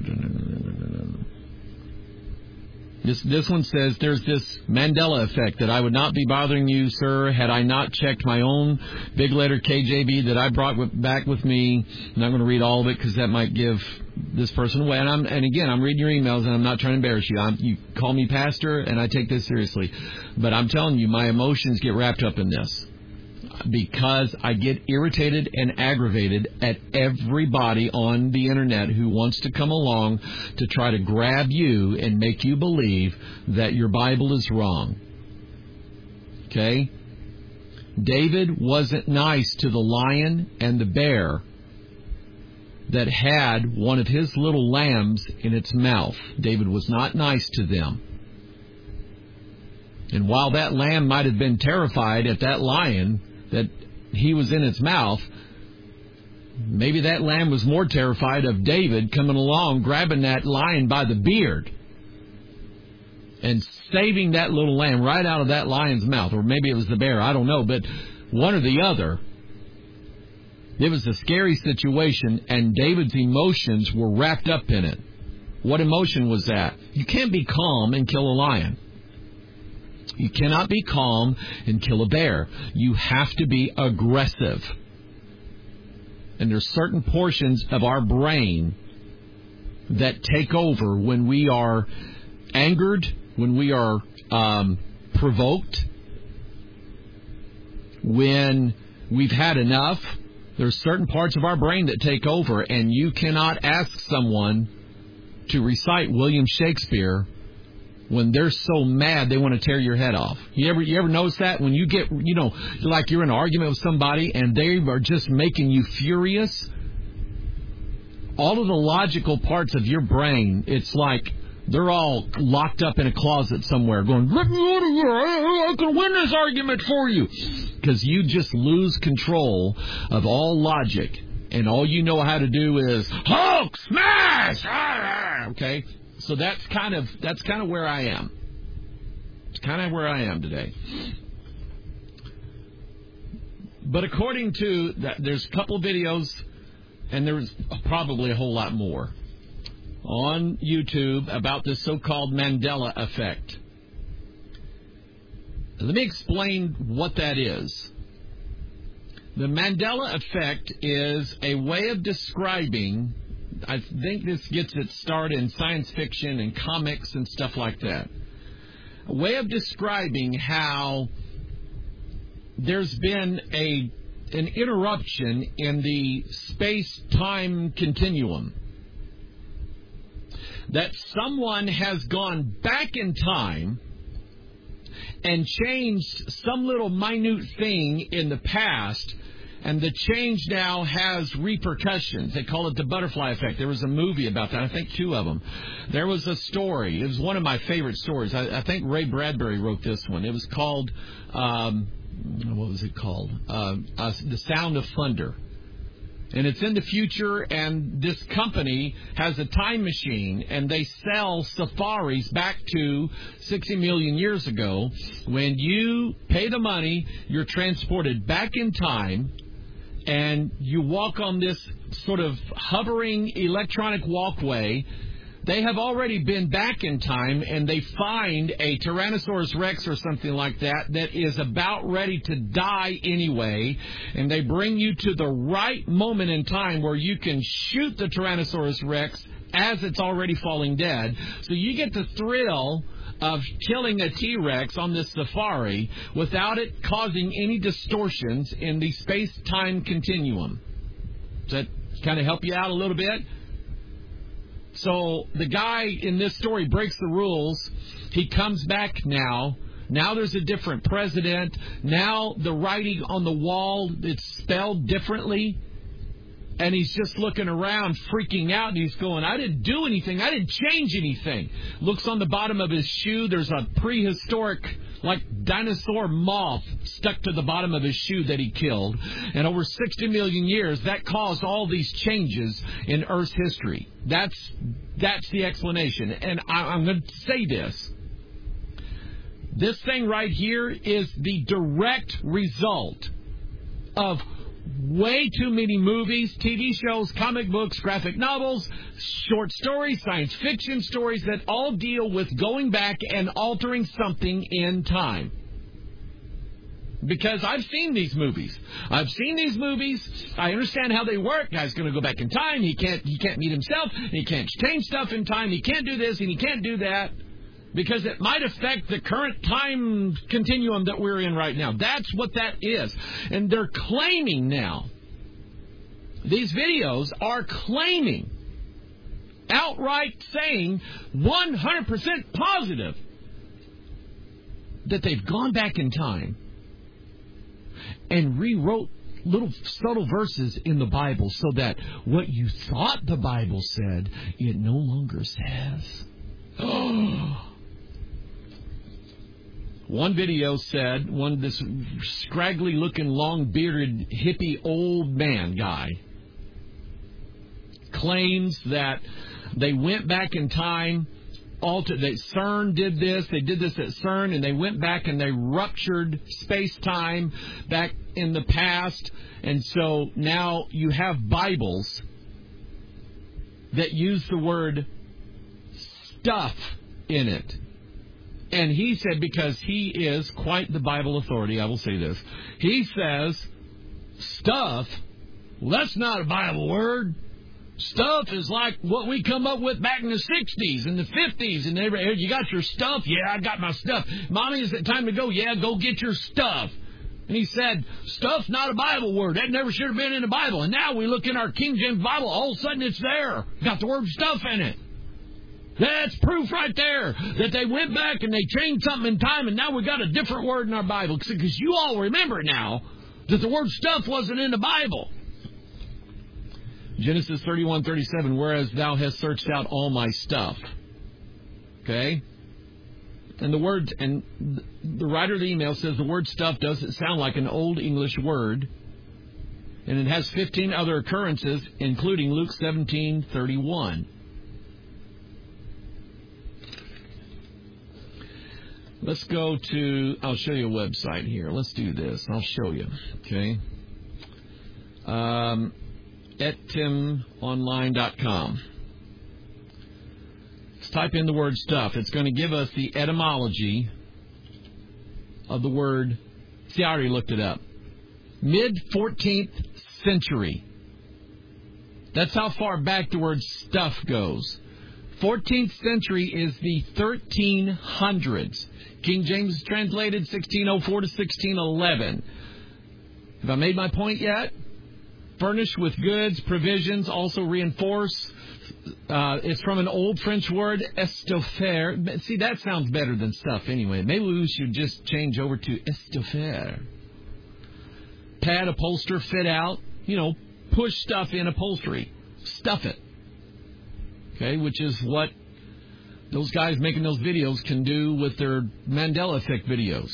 This this one says, there's this Mandela effect that I would not be bothering you, sir, had I not checked my own big letter K J V that I brought with, back with me. I'm not going to read all of it because that might give this person away. And, I'm, and again, I'm reading your emails, and I'm not trying to embarrass you. I'm, you call me pastor, and I take this seriously. But I'm telling you, my emotions get wrapped up in this. Because I get irritated and aggravated at everybody on the internet who wants to come along to try to grab you and make you believe that your Bible is wrong. Okay? David wasn't nice to the lion and the bear that had one of his little lambs in its mouth. David was not nice to them. And while that lamb might have been terrified at that lion that he was in its mouth, maybe that lamb was more terrified of David coming along, grabbing that lion by the beard and saving that little lamb right out of that lion's mouth. Or maybe it was the bear, I don't know, but one or the other. It was a scary situation, and David's emotions were wrapped up in it. What emotion was that? You can't be calm and kill a lion. You cannot be calm and kill a bear. You have to be aggressive. And there's certain portions of our brain that take over when we are angered, when we are um, provoked, when We've had enough. There's certain parts of our brain that take over, and you cannot ask someone to recite William Shakespeare when they're so mad they want to tear your head off. You ever you ever notice that? When you get, you know, like you're in an argument with somebody and they are just making you furious, all of the logical parts of your brain, it's like they're all locked up in a closet somewhere going, let me out of here, I, I can win this argument for you. Because you just lose control of all logic, and all you know how to do is Hulk smash. Okay, so that's kind of that's kind of where I am. It's kind of where I am today. But according to that, there's a couple of videos, and there's probably a whole lot more on YouTube about this so-called Mandela effect. Let me explain what that is. The Mandela effect is a way of describing, I think this gets its start in science fiction and comics and stuff like that, a way of describing how there's been a an interruption in the space-time continuum. That someone has gone back in time and changed some little minute thing in the past, and the change now has repercussions. They call it the butterfly effect. There was a movie about that, I think two of them. There was a story. It was one of my favorite stories. I, I think Ray Bradbury wrote this one. It was called, um, what was it called? Uh, uh, The Sound of Thunder. And it's in the future, and this company has a time machine, and they sell safaris back to sixty million years ago. When you pay the money, you're transported back in time, and you walk on this sort of hovering electronic walkway. They have already been back in time, and they find a Tyrannosaurus Rex or something like that that is about ready to die anyway, and they bring you to the right moment in time where you can shoot the Tyrannosaurus Rex as it's already falling dead. So you get the thrill of killing a T-Rex on this safari without it causing any distortions in the space-time continuum. Does that kind of help you out a little bit? So the guy in this story breaks the rules. He comes back now. Now there's a different president. Now the writing on the wall, it's spelled differently. And he's just looking around, freaking out, and he's going, I didn't do anything. I didn't change anything. Looks on the bottom of his shoe. There's a prehistoric, like, dinosaur moth stuck to the bottom of his shoe that he killed. And over sixty million years, that caused all these changes in Earth's history. That's that's the explanation. And I, I'm going to say this. This thing right here is the direct result of way too many movies, T V shows, comic books, graphic novels, short stories, science fiction stories that all deal with going back and altering something in time. Because I've seen these movies. I've seen these movies. I understand how they work. Guy's going to go back in time. He can't he can't meet himself. He can't change stuff in time. He can't do this and he can't do that. Because it might affect the current time continuum that we're in right now. That's what that is. And they're claiming now, these videos are claiming, outright saying, one hundred percent positive, that they've gone back in time and rewrote little subtle verses in the Bible so that what you thought the Bible said, it no longer says. Oh. One video said, one this scraggly-looking, long-bearded, hippie old man guy claims that they went back in time, altered, that CERN did this, they did this at CERN, and they went back and they ruptured space-time back in the past, and so now you have Bibles that use the word stuff in it. And he said, because he is quite the Bible authority, I will say this. He says, stuff, well, that's not a Bible word. Stuff is like what we come up with back in the sixties and the fifties. And they, you got your stuff? Yeah, I got my stuff. Mommy, is it time to go? Yeah, go get your stuff. And he said, stuff's not a Bible word. That never should have been in the Bible. And now we look in our King James Bible, all of a sudden it's there. Got the word stuff in it. That's proof right there that they went back and they changed something in time, and now we got a different word in our Bible. Because you all remember now that the word stuff wasn't in the Bible. Genesis thirty-one thirty-seven, whereas thou hast searched out all my stuff. Okay? And the word, and the writer of the email says the word stuff doesn't sound like an old English word. And it has fifteen other occurrences, including Luke seventeen thirty-one. Let's go to, I'll show you a website here. Let's do this. I'll show you. Okay. Um, et tim online dot com. Let's type in the word stuff. It's going to give us the etymology of the word. See, I already looked it up. mid fourteenth century. That's how far back the word stuff goes. fourteenth century is the thirteen hundreds. King James translated sixteen oh four to sixteen eleven. Have I made my point yet? Furnished with goods, provisions, also reinforce. Uh, it's from an old French word, estoffer. See, that sounds better than stuff anyway. Maybe we should just change over to estoffer. Pad, upholster, fit out. You know, push stuff in upholstery. Stuff it. Okay, which is what those guys making those videos can do with their Mandela Effect videos.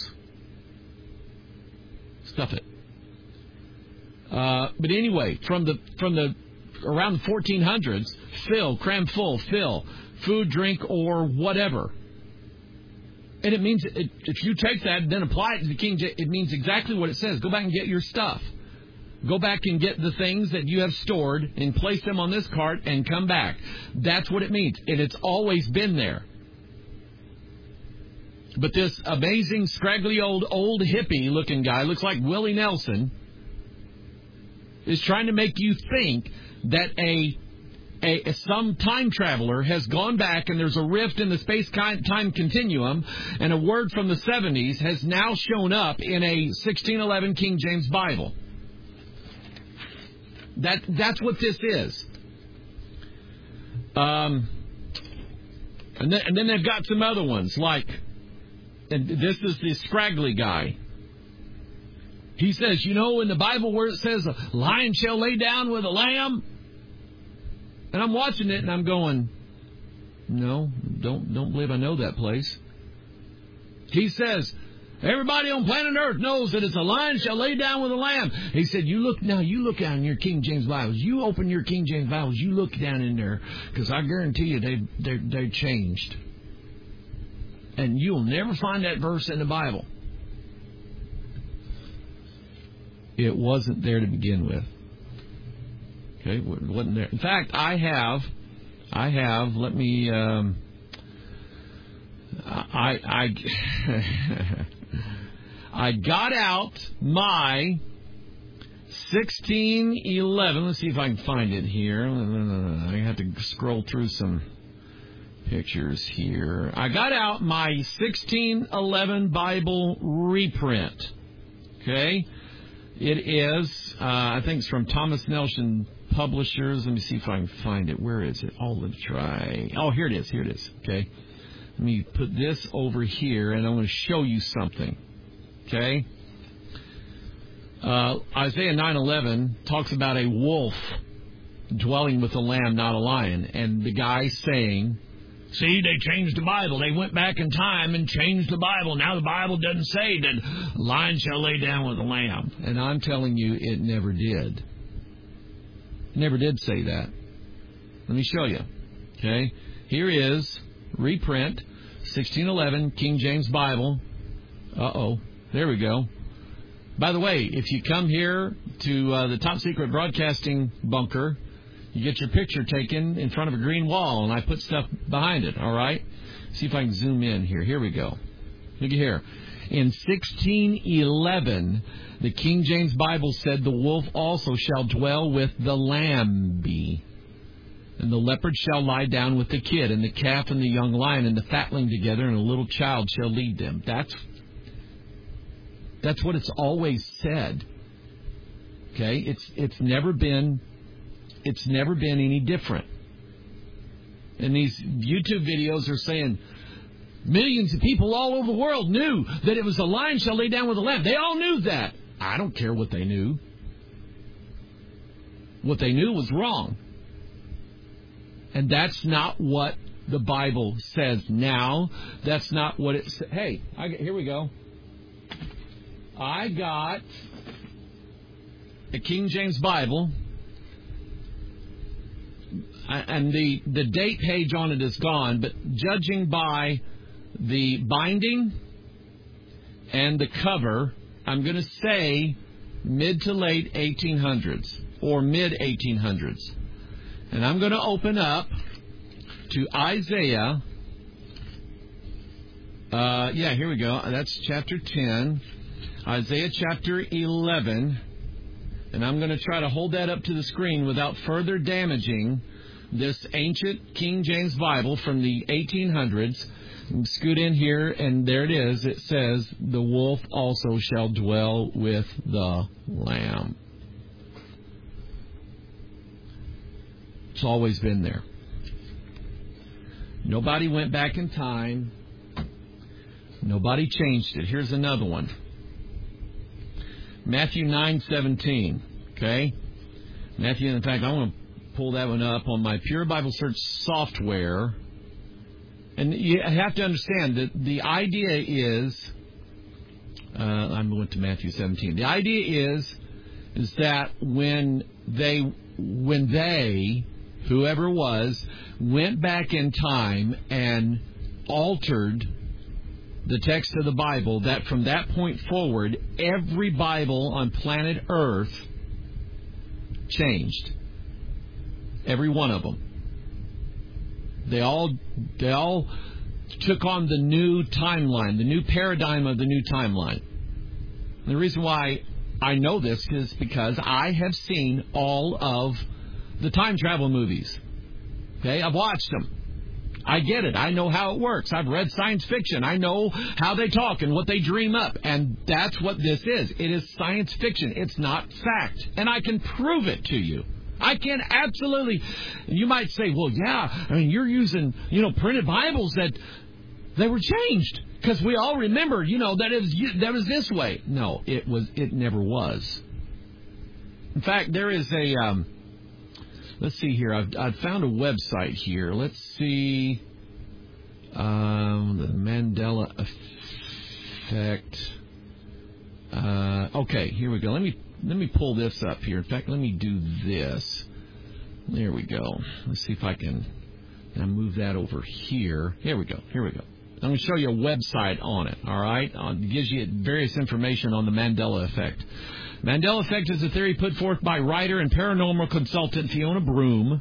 Stuff it. Uh, but anyway, from the from the around the fourteen hundreds, fill, cram full, fill, food, drink, or whatever. And it means, it, if you take that and then apply it to the King James, it means exactly what it says. Go back and get your stuff. Go back and get the things that you have stored and place them on this cart and come back. That's what it means. And it's always been there. But this amazing, scraggly old, old hippie-looking guy, looks like Willie Nelson, is trying to make you think that a, a some time traveler has gone back and there's a rift in the space-time continuum, and a word from the seventies has now shown up in a sixteen eleven King James Bible. That that's what this is. Um, and then, and then they've got some other ones, like, and this is the scraggly guy. He says, you know, in the Bible where it says, a lion shall lay down with a lamb? And I'm watching it and I'm going, no, don't don't believe I know that place. He says, everybody on planet Earth knows that it's a lion shall lay down with a lamb. He said, you look now, you look down in your King James Bibles. You open your King James Bibles. You look down in there, because I guarantee you they they they changed. And you'll never find that verse in the Bible. It wasn't there to begin with. Okay, it wasn't there. In fact, I have, I have. Let me. Um, I I. I got out my sixteen eleven. Let's see if I can find it here. I have to scroll through some pictures here. I got out my sixteen eleven Bible reprint. Okay? It is, uh, I think it's from Thomas Nelson Publishers. Let me see if I can find it. Where is it? Oh, let's try. Oh, here it is. Here it is. Okay? Let me put this over here, and I'm going to show you something. Okay? Uh, Isaiah nine eleven talks about a wolf dwelling with a lamb, not a lion. And the guy saying, see, they changed the Bible. They went back in time and changed the Bible. Now the Bible doesn't say that a lion shall lay down with a lamb. And I'm telling you, it never did. It never did say that. Let me show you. Okay? Here is reprint, sixteen eleven, King James Bible. Uh-oh. There we go. By the way, if you come here to uh, the Top Secret Broadcasting bunker, you get your picture taken in front of a green wall, and I put stuff behind it, all right? See if I can zoom in here. Here we go. Look at here. In sixteen eleven, the King James Bible said, the wolf also shall dwell with the lamb, and the leopard shall lie down with the kid, and the calf and the young lion and the fatling together, and a little child shall lead them. That's That's what it's always said. Okay? It's it's never been it's never been any different. And these YouTube videos are saying millions of people all over the world knew that it was a lion shall lay down with a lamb. They all knew that. I don't care what they knew. What they knew was wrong. And that's not what the Bible says now. That's not what it says. Hey, I, here we go. I got a King James Bible. And the, the date page on it is gone, but judging by the binding and the cover, I'm going to say mid to late eighteen hundreds or mid eighteen hundreds. And I'm going to open up to Isaiah. Uh, yeah, here we go. That's chapter ten. Isaiah chapter eleven. And I'm going to try to hold that up to the screen without further damaging this ancient King James Bible from the eighteen hundreds. Scoot in here, and there it is. It says, the wolf also shall dwell with the lamb. It's always been there. Nobody went back in time. Nobody changed it. Here's another one. Matthew nine seventeen. Okay? Matthew, in fact, I want to pull that one up on my Pure Bible Search software. And you have to understand that the idea is, uh, I'm going to Matthew seventeen. The idea is, is that when they, when they, whoever it was, went back in time and altered the text of the Bible, that from that point forward, every Bible on planet Earth changed. Every one of them. They all they all took on the new timeline, the new paradigm of the new timeline. And the reason why I know this is because I have seen all of the time travel movies. Okay, I've watched them. I get it. I know how it works. I've read science fiction. I know how they talk and what they dream up. And that's what this is. It is science fiction. It's not fact. And I can prove it to you. I can absolutely. You might say, well, yeah, I mean, you're using, you know, printed Bibles that they were changed because we all remember, you know, that it was, that was this way. No, it was. It never was. In fact, there is a, um, let's see here. I've, I've found a website here. Let's see. Um, the Mandela Effect. Uh, okay, here we go. Let me Let me pull this up here. In fact, let me do this. There we go. Let's see if I can now move that over here. Here we go. Here we go. I'm going to show you a website on it, all right? It gives you various information on the Mandela Effect. Mandela Effect is a theory put forth by writer and paranormal consultant Fiona Broome.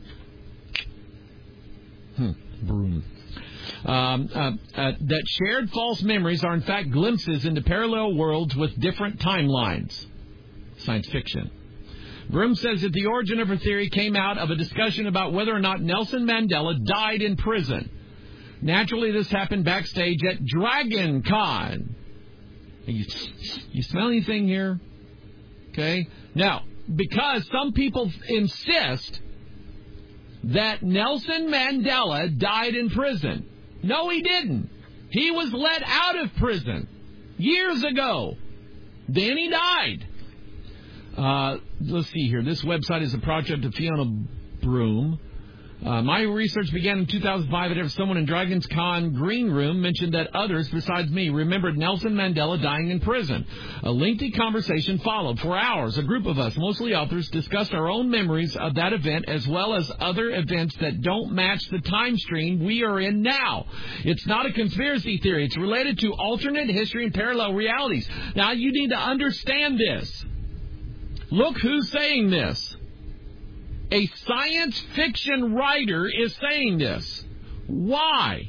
Hmm, Broome. Um, uh, uh, that shared false memories are in fact glimpses into parallel worlds with different timelines. Science fiction. Broome says that the origin of her theory came out of a discussion about whether or not Nelson Mandela died in prison. Naturally, this happened backstage at Dragon Con. You, you smell anything here? Okay. Now, because some people insist that Nelson Mandela died in prison. No, he didn't. He was let out of prison years ago. Then he died. Uh, let's see here. This website is a project of Fiona Broome. Uh, my research began in two thousand five after someone in Dragon's Con Green Room mentioned that others besides me remembered Nelson Mandela dying in prison. A lengthy conversation followed. For hours, a group of us, mostly authors, discussed our own memories of that event as well as other events that don't match the time stream we are in now. It's not a conspiracy theory. It's related to alternate history and parallel realities. Now, you need to understand this. Look who's saying this. A science fiction writer is saying this. Why?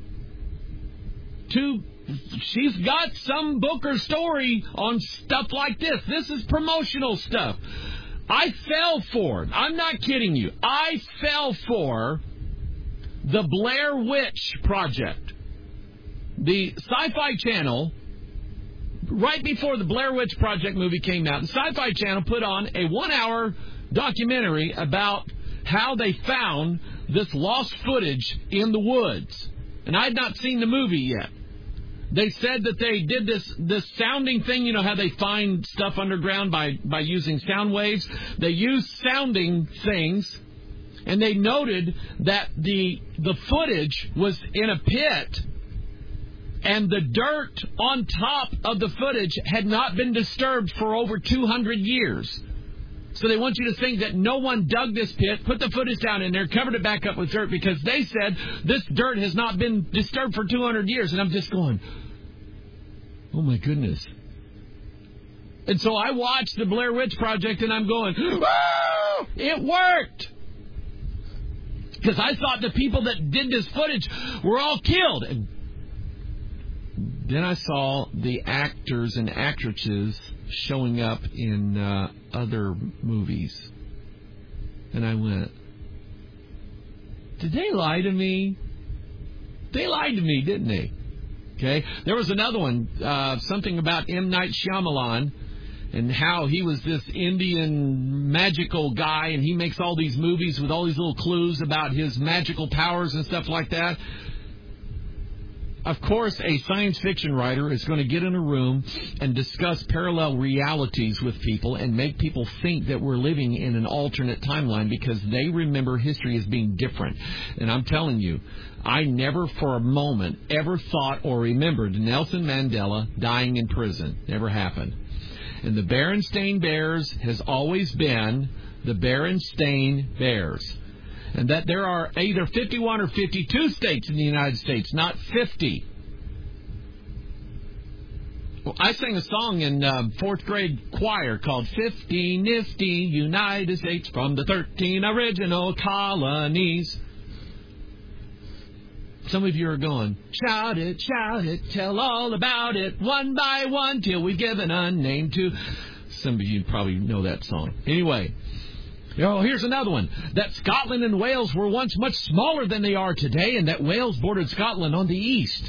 To, she's got some book or story on stuff like this. This is promotional stuff. I fell for it. I'm not kidding you. I fell for the Blair Witch Project. The Sci-Fi Channel right before the Blair Witch Project movie came out, the Sci-Fi Channel put on a one-hour documentary about how they found this lost footage in the woods. And I had not seen the movie yet. They said that they did this this sounding thing, you know how they find stuff underground by, by using sound waves? They used sounding things, and they noted that the the footage was in a pit, and the dirt on top of the footage had not been disturbed for over two hundred years. So they want you to think that no one dug this pit, put the footage down in there, covered it back up with dirt, because they said this dirt has not been disturbed for two hundred years. And I'm just going, oh, my goodness. And so I watched the Blair Witch Project, and I'm going, oh, it worked. Because I thought the people that did this footage were all killed. And then I saw the actors and actresses showing up in uh, other movies. And I went, did they lie to me? They lied to me, didn't they? Okay. There was another one, uh, something about M. Night Shyamalan and how he was this Indian magical guy, and he makes all these movies with all these little clues about his magical powers and stuff like that. Of course, a science fiction writer is going to get in a room and discuss parallel realities with people and make people think that we're living in an alternate timeline because they remember history as being different. And I'm telling you, I never for a moment ever thought or remembered Nelson Mandela dying in prison. Never happened. And the Berenstain Bears has always been the Berenstain Bears. And that there are either fifty-one or fifty-two states in the United States, not fifty. Well, I sang a song in uh, fourth grade choir called fifty Nifty United States from the thirteen original colonies. Some of you are going, shout it, shout it, tell all about it, one by one till we've given a name to. Some of you probably know that song. Anyway. Oh, here's another one. That Scotland and Wales were once much smaller than they are today, and that Wales bordered Scotland on the east.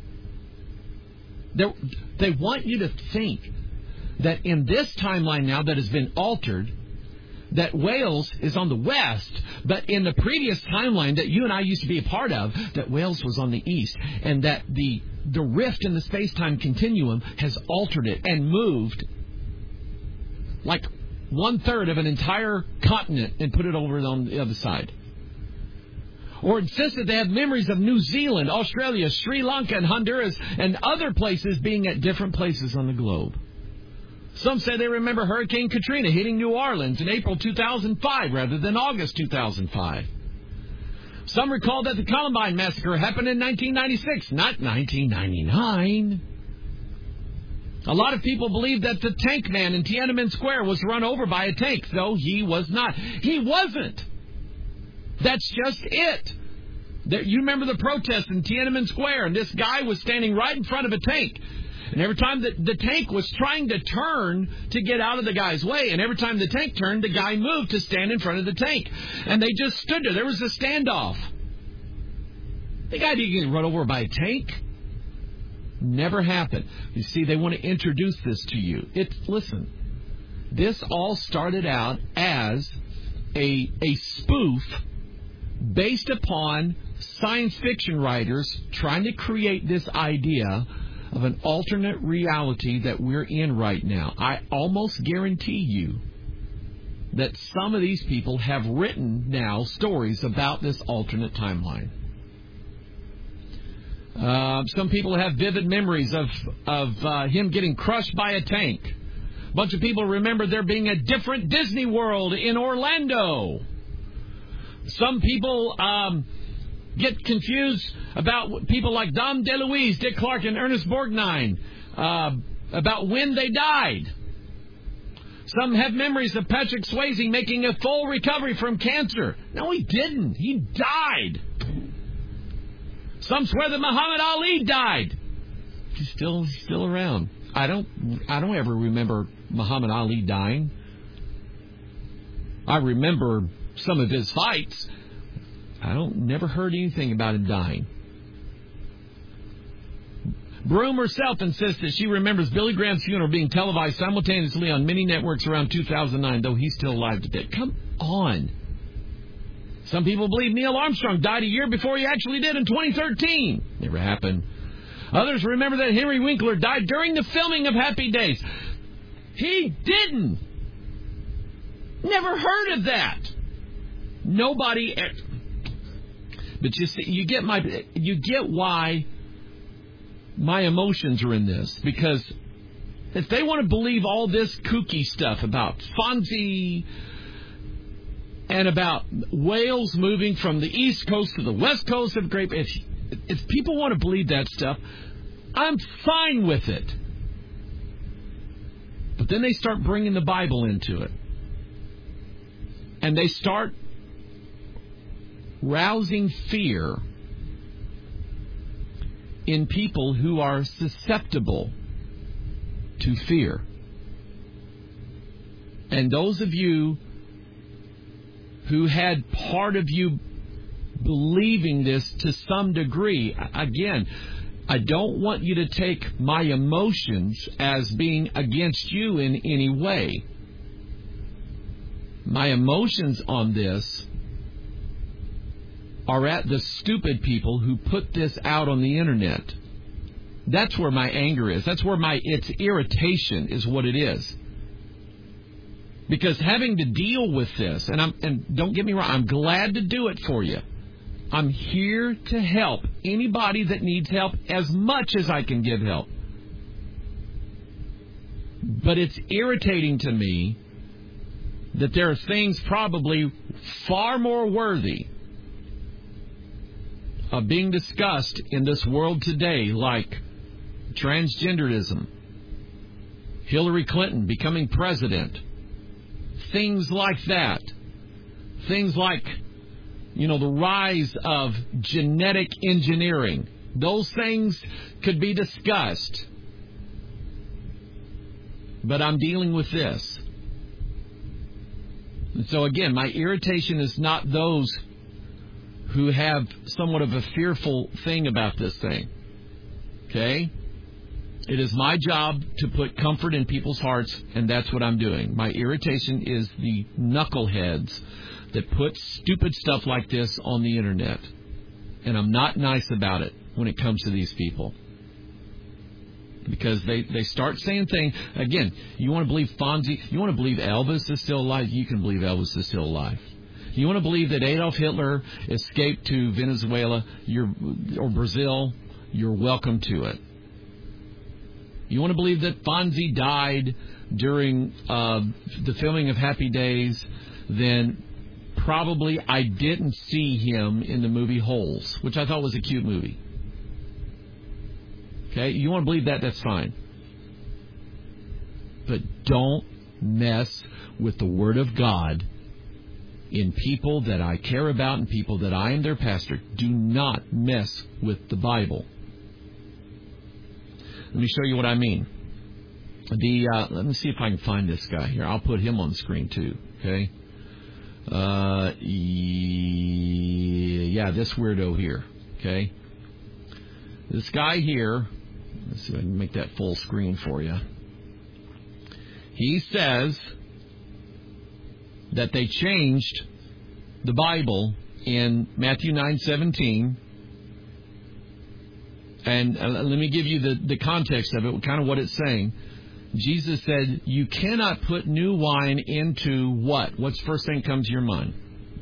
They're, they want you to think that in this timeline now that has been altered, that Wales is on the west, but in the previous timeline that you and I used to be a part of, that Wales was on the east, and that the, the rift in the space-time continuum has altered it and moved like one-third of an entire continent and put it over on the other side. Or insist that they have memories of New Zealand, Australia, Sri Lanka, and Honduras, and other places being at different places on the globe. Some say they remember Hurricane Katrina hitting New Orleans in April two thousand five rather than August two thousand five. Some recall that the Columbine Massacre happened in nineteen ninety-six, not nineteen ninety-nine. A lot of people believe that the tank man in Tiananmen Square was run over by a tank, though he was not. He wasn't. That's just it. There, you remember the protest in Tiananmen Square, and this guy was standing right in front of a tank. And every time the, the tank was trying to turn to get out of the guy's way, and every time the tank turned, the guy moved to stand in front of the tank. And they just stood there. There was a standoff. The guy didn't get run over by a tank. Never happened. You see, they want to introduce this to you. It's, listen, this all started out as a, a spoof based upon science fiction writers trying to create this idea of an alternate reality that we're in right now. I almost guarantee you that some of these people have written now stories about this alternate timeline. Uh, some people have vivid memories of of uh, him getting crushed by a tank. A bunch of people remember there being a different Disney World in Orlando. Some people um, get confused about people like Dom DeLuise, Dick Clark, and Ernest Borgnine uh, about when they died. Some have memories of Patrick Swayze making a full recovery from cancer. No, he didn't. He died. Some swear that Muhammad Ali died. He's still he's still around. I don't I don't ever remember Muhammad Ali dying. I remember some of his fights. I don't never heard anything about him dying. Broom herself insists that she remembers Billy Graham's funeral being televised simultaneously on many networks around two thousand nine, though he's still alive today. Come on. Some people believe Neil Armstrong died a year before he actually did in twenty thirteen. Never happened. Others remember that Henry Winkler died during the filming of Happy Days. He didn't. Never heard of that. Nobody. But you see, you get my, you get why my emotions are in this, because if they want to believe all this kooky stuff about Fonzie and about whales moving from the East Coast to the West Coast of Great Britain, if, if people want to believe that stuff, I'm fine with it. But then they start bringing the Bible into it. And they start rousing fear in people who are susceptible to fear. And those of you who had part of you believing this to some degree, again, I don't want you to take my emotions as being against you in any way. My emotions on this are at the stupid people who put this out on the internet. That's where my anger is. That's where my, it's irritation is what it is. Because having to deal with this, and I'm, and don't get me wrong, I'm glad to do it for you. I'm here to help anybody that needs help as much as I can give help. But it's irritating to me that there are things probably far more worthy of being discussed in this world today, like transgenderism, Hillary Clinton becoming president, things like that, things like, you know, the rise of genetic engineering. Those things could be discussed. But I'm dealing with this. And so again, my irritation is not those who have somewhat of a fearful thing about this thing. Okay? It is my job to put comfort in people's hearts, and that's what I'm doing. My irritation is the knuckleheads that put stupid stuff like this on the internet. And I'm not nice about it when it comes to these people. Because they, they start saying things. Again, you want to believe Fonzie, you want to believe Elvis is still alive, you can believe Elvis is still alive. You want to believe that Adolf Hitler escaped to Venezuela you're, or Brazil, you're welcome to it. You want to believe that Fonzie died during uh, the filming of Happy Days, then probably I didn't see him in the movie Holes, which I thought was a cute movie. Okay, you want to believe that, that's fine. But don't mess with the Word of God in people that I care about and people that I am their pastor. Do not mess with the Bible. Let me show you what I mean. The uh, let me see if I can find this guy here. I'll put him on the screen too. Okay. Uh, yeah, this weirdo here. Okay. This guy here. Let's see if I can make that full screen for you. He says that they changed the Bible in Matthew nine seventeen. And uh, let me give you the, the context of it, kind of what it's saying. Jesus said, you cannot put new wine into what? What's the first thing that comes to your mind?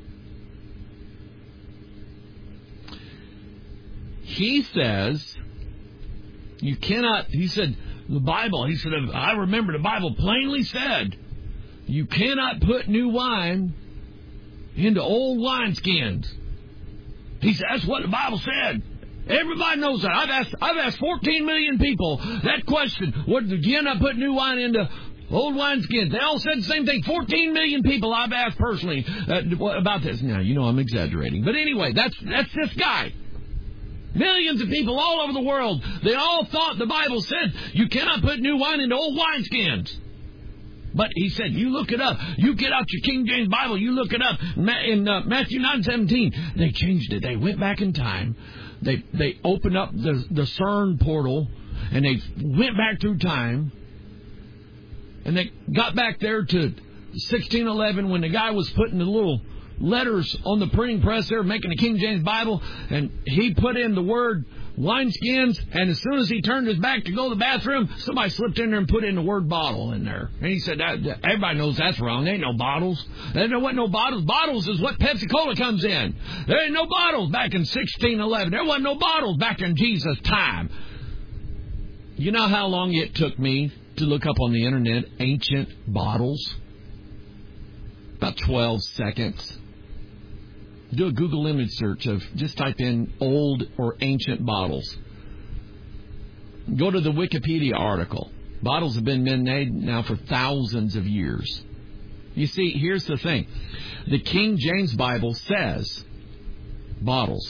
He says, you cannot, he said, the Bible, he said, I remember the Bible plainly said, you cannot put new wine into old wineskins. He said, that's what the Bible said. Everybody knows that. I've asked I've asked fourteen million people that question. What, do you not put new wine into old wineskins? They all said the same thing. fourteen million people I've asked personally uh, about this. Now, you know I'm exaggerating. But anyway, that's that's this guy. Millions of people all over the world, they all thought the Bible said you cannot put new wine into old wineskins. But he said, you look it up. You get out your King James Bible. You look it up. In uh, Matthew nine seventeen, they changed it. They went back in time. They they opened up the, the CERN portal, And they went back through time. And they got back there to sixteen eleven when the guy was putting the little letters on the printing press there, making the King James Bible. And he put in the word wineskins, and as soon as he turned his back to go to the bathroom, somebody slipped in there and put in the word bottle in there. And he said, that, that, everybody knows that's wrong. There ain't no bottles. There ain't no bottles. Bottles is what Pepsi-Cola comes in. There ain't no bottles back in sixteen eleven. There wasn't no bottles back in Jesus' time. You know how long it took me to look up on the internet ancient bottles? About twelve seconds. Do a Google image search of, just type in old or ancient bottles. Go to the Wikipedia article. Bottles have been made now for thousands of years. You see, here's the thing. The King James Bible says bottles.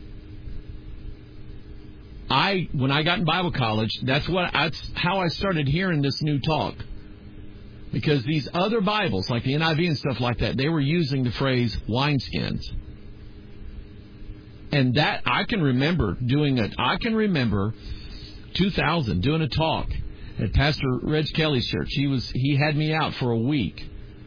I, when I got in Bible college, that's what that's how I started hearing this new talk. Because these other Bibles, like the N I V and stuff like that, they were using the phrase wineskins. And that, I can remember doing it. I can remember two thousand doing a talk at Pastor Reg Kelly's church. He was he had me out for a week.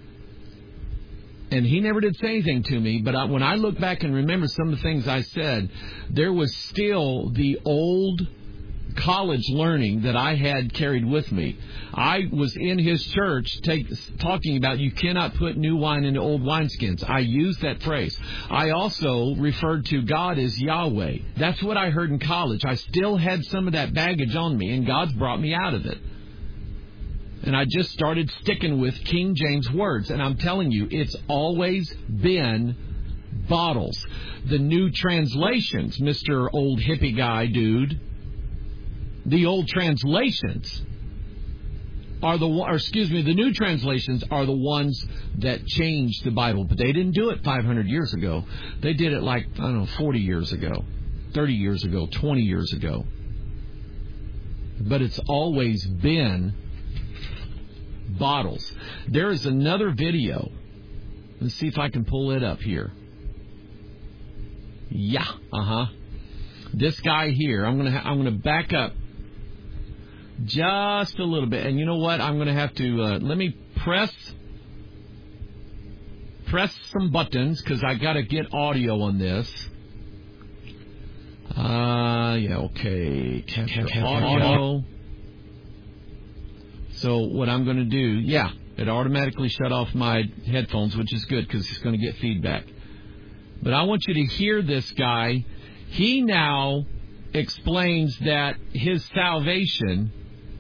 And he never did say anything to me, but I, when I look back and remember some of the things I said, there was still the old college learning that I had carried with me. I was in his church take, talking about you cannot put new wine into old wineskins. I used that phrase. I also referred to God as Yahweh. That's what I heard in college. I still had some of that baggage on me, and God's brought me out of it. And I just started sticking with King James words. And I'm telling you, it's always been bottles. The new translations, Mister Old Hippie Guy dude, the old translations are the, or excuse me, the new translations are the ones that changed the Bible. But they didn't do it five hundred years ago. They did it like, I don't know, forty years ago, thirty years ago, twenty years ago. But it's always been bottles. There is another video. Let's see if I can pull it up here. Yeah, uh-huh. This guy here, I'm gonna ha- I'm gonna back up just a little bit, and you know what? I'm gonna have to uh, let me press press some buttons because I gotta get audio on this. Uh, yeah, okay. Capture audio. So what I'm going to do, yeah, it automatically shut off my headphones, which is good because it's going to get feedback. But I want you to hear this guy. He now explains that his salvation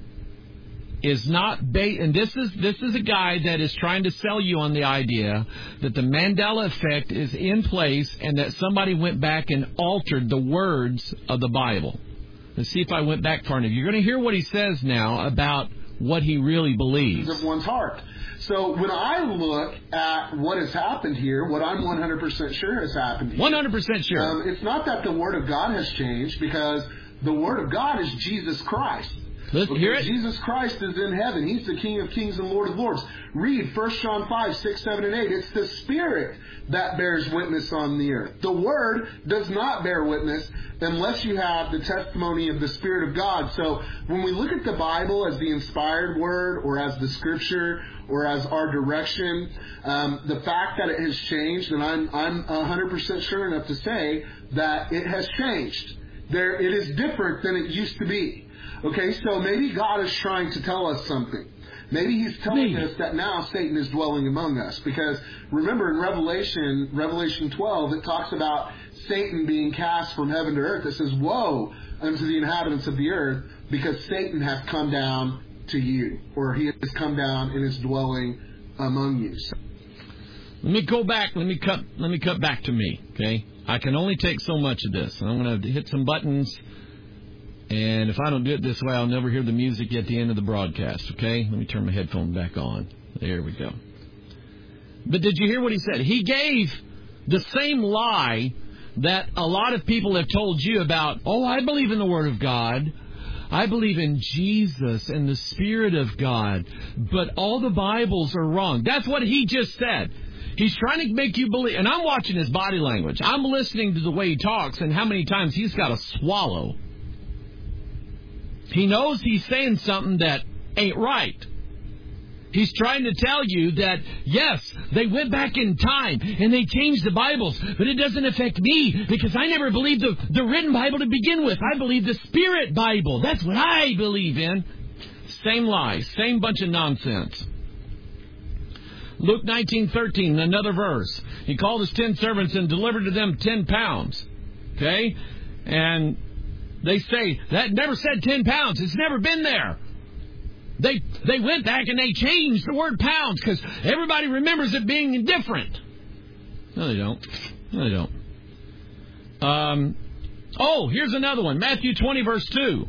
is not based, and this is this is a guy that is trying to sell you on the idea that the Mandela effect is in place and that somebody went back and altered the words of the Bible. Let's see if I went back far enough. You're going to hear what he says now about what he really believes. Of one's heart. So when I look at what has happened here, what I'm one hundred percent sure has happened here. one hundred percent sure. Um, it's not that the Word of God has changed, because the Word of God is Jesus Christ. Let's hear it. Jesus Christ is in heaven. He's the King of kings and Lord of lords. Read First John five, six, seven, and eight. It's the Spirit that bears witness on the earth. The Word does not bear witness unless you have the testimony of the Spirit of God. So when we look at the Bible as the inspired Word, or as the Scripture, or as our direction, um, the fact that it has changed, and I'm I'm one hundred percent sure enough to say that it has changed. There, it is different than it used to be. Okay, so maybe God is trying to tell us something. Maybe He's telling maybe. us that now Satan is dwelling among us. Because remember in Revelation, Revelation twelve, it talks about Satan being cast from heaven to earth. It says, woe unto the inhabitants of the earth, because Satan hath come down to you, or he has come down and is dwelling among you. So, let me go back. Let me cut. Let me cut back to me. Okay, I can only take so much of this. I'm going to hit some buttons. And if I don't do it this way, I'll never hear the music at the end of the broadcast, okay? Let me turn my headphone back on. There we go. But did you hear what he said? He gave the same lie that a lot of people have told you about, oh, I believe in the Word of God. I believe in Jesus and the Spirit of God. But all the Bibles are wrong. That's what he just said. He's trying to make you believe. And I'm watching his body language. I'm listening to the way he talks and how many times he's got to swallow. He knows he's saying something that ain't right. He's trying to tell you that, yes, they went back in time and they changed the Bibles, but it doesn't affect me because I never believed the, the written Bible to begin with. I believe the Spirit Bible. That's what I believe in. Same lie, same bunch of nonsense. Luke nineteen thirteen, another verse. He called his ten servants and delivered to them ten pounds. Okay? And they say, that never said ten pounds. It's never been there. They they went back and they changed the word pounds because everybody remembers it being different. No, they don't. No, they don't. Um, oh, here's another one. Matthew twenty, verse two.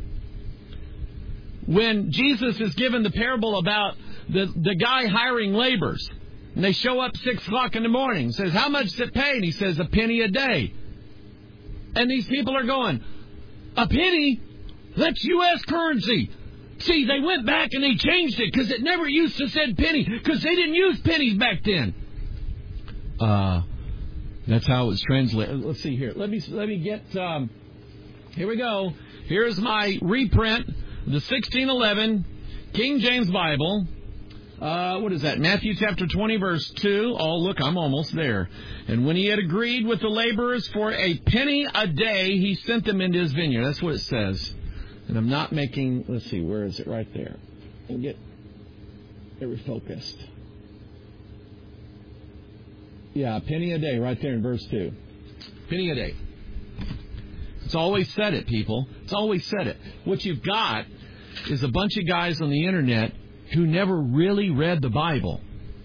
When Jesus is given the parable about the, the guy hiring laborers. And they show up six o'clock in the morning. He says, how much does it pay? And he says, a penny a day. And these people are going, a penny? That's U S currency. See, they went back and they changed it because it never used to said penny because they didn't use pennies back then. Uh, that's how it was translated. Let's see here. Let me let me get. Um, here we go. Here's my reprint, the sixteen eleven King James Bible. Uh, what is that? Matthew chapter twenty, verse two. Oh, look, I'm almost there. And when he had agreed with the laborers for a penny a day, he sent them into his vineyard. That's what it says. And I'm not making, let's see, where is it? Right there. I'll get it refocused. Yeah, a penny a day right there in verse two. Penny a day. It's always said it, people. It's always said it. What you've got is a bunch of guys on the internet who never really read the Bible.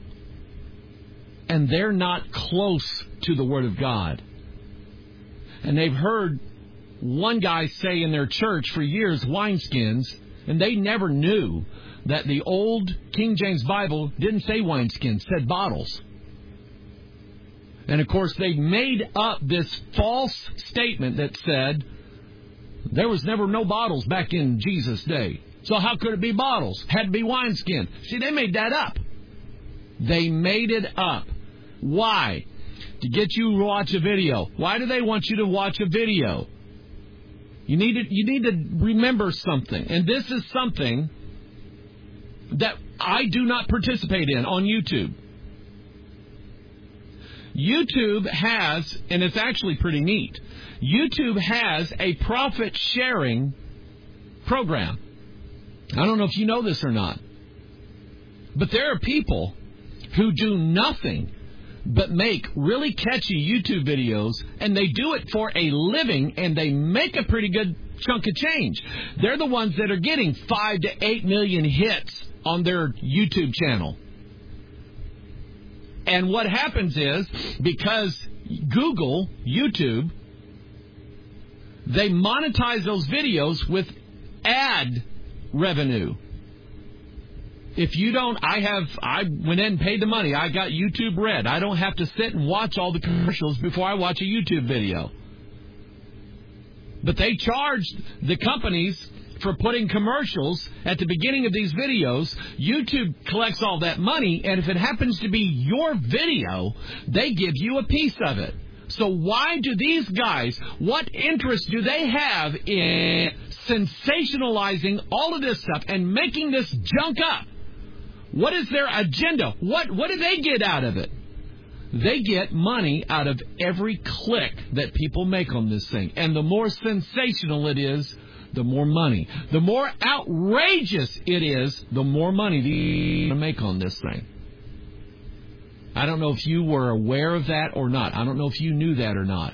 And they're not close to the Word of God. And they've heard one guy say in their church for years, wineskins, and they never knew that the old King James Bible didn't say wineskins, said bottles. And of course, they made up this false statement that said there was never no bottles back in Jesus' day. So how could it be bottles? Had to be wineskin. See, they made that up. They made it up. Why? To get you to watch a video. Why do they want you to watch a video? You need to, you need to remember something. And this is something that I do not participate in on YouTube. YouTube has, and it's actually pretty neat, YouTube has a profit-sharing program. I don't know if you know this or not, but there are people who do nothing but make really catchy YouTube videos, and they do it for a living, and they make a pretty good chunk of change. They're the ones that are getting five to eight million hits on their YouTube channel. And what happens is, because Google, YouTube, they monetize those videos with ad revenue. If you don't, I have, I went in and paid the money. I got YouTube Red. I don't have to sit and watch all the commercials before I watch a YouTube video. But they charge the companies for putting commercials at the beginning of these videos. YouTube collects all that money, and if it happens to be your video, they give you a piece of it. So why do these guys, what interest do they have in sensationalizing all of this stuff and making this junk up? What is their agenda? What what do they get out of it? They get money out of every click that people make on this thing. And the more sensational it is, the more money. The more outrageous it is, the more money they make on this thing. I don't know if you were aware of that or not. I don't know if you knew that or not.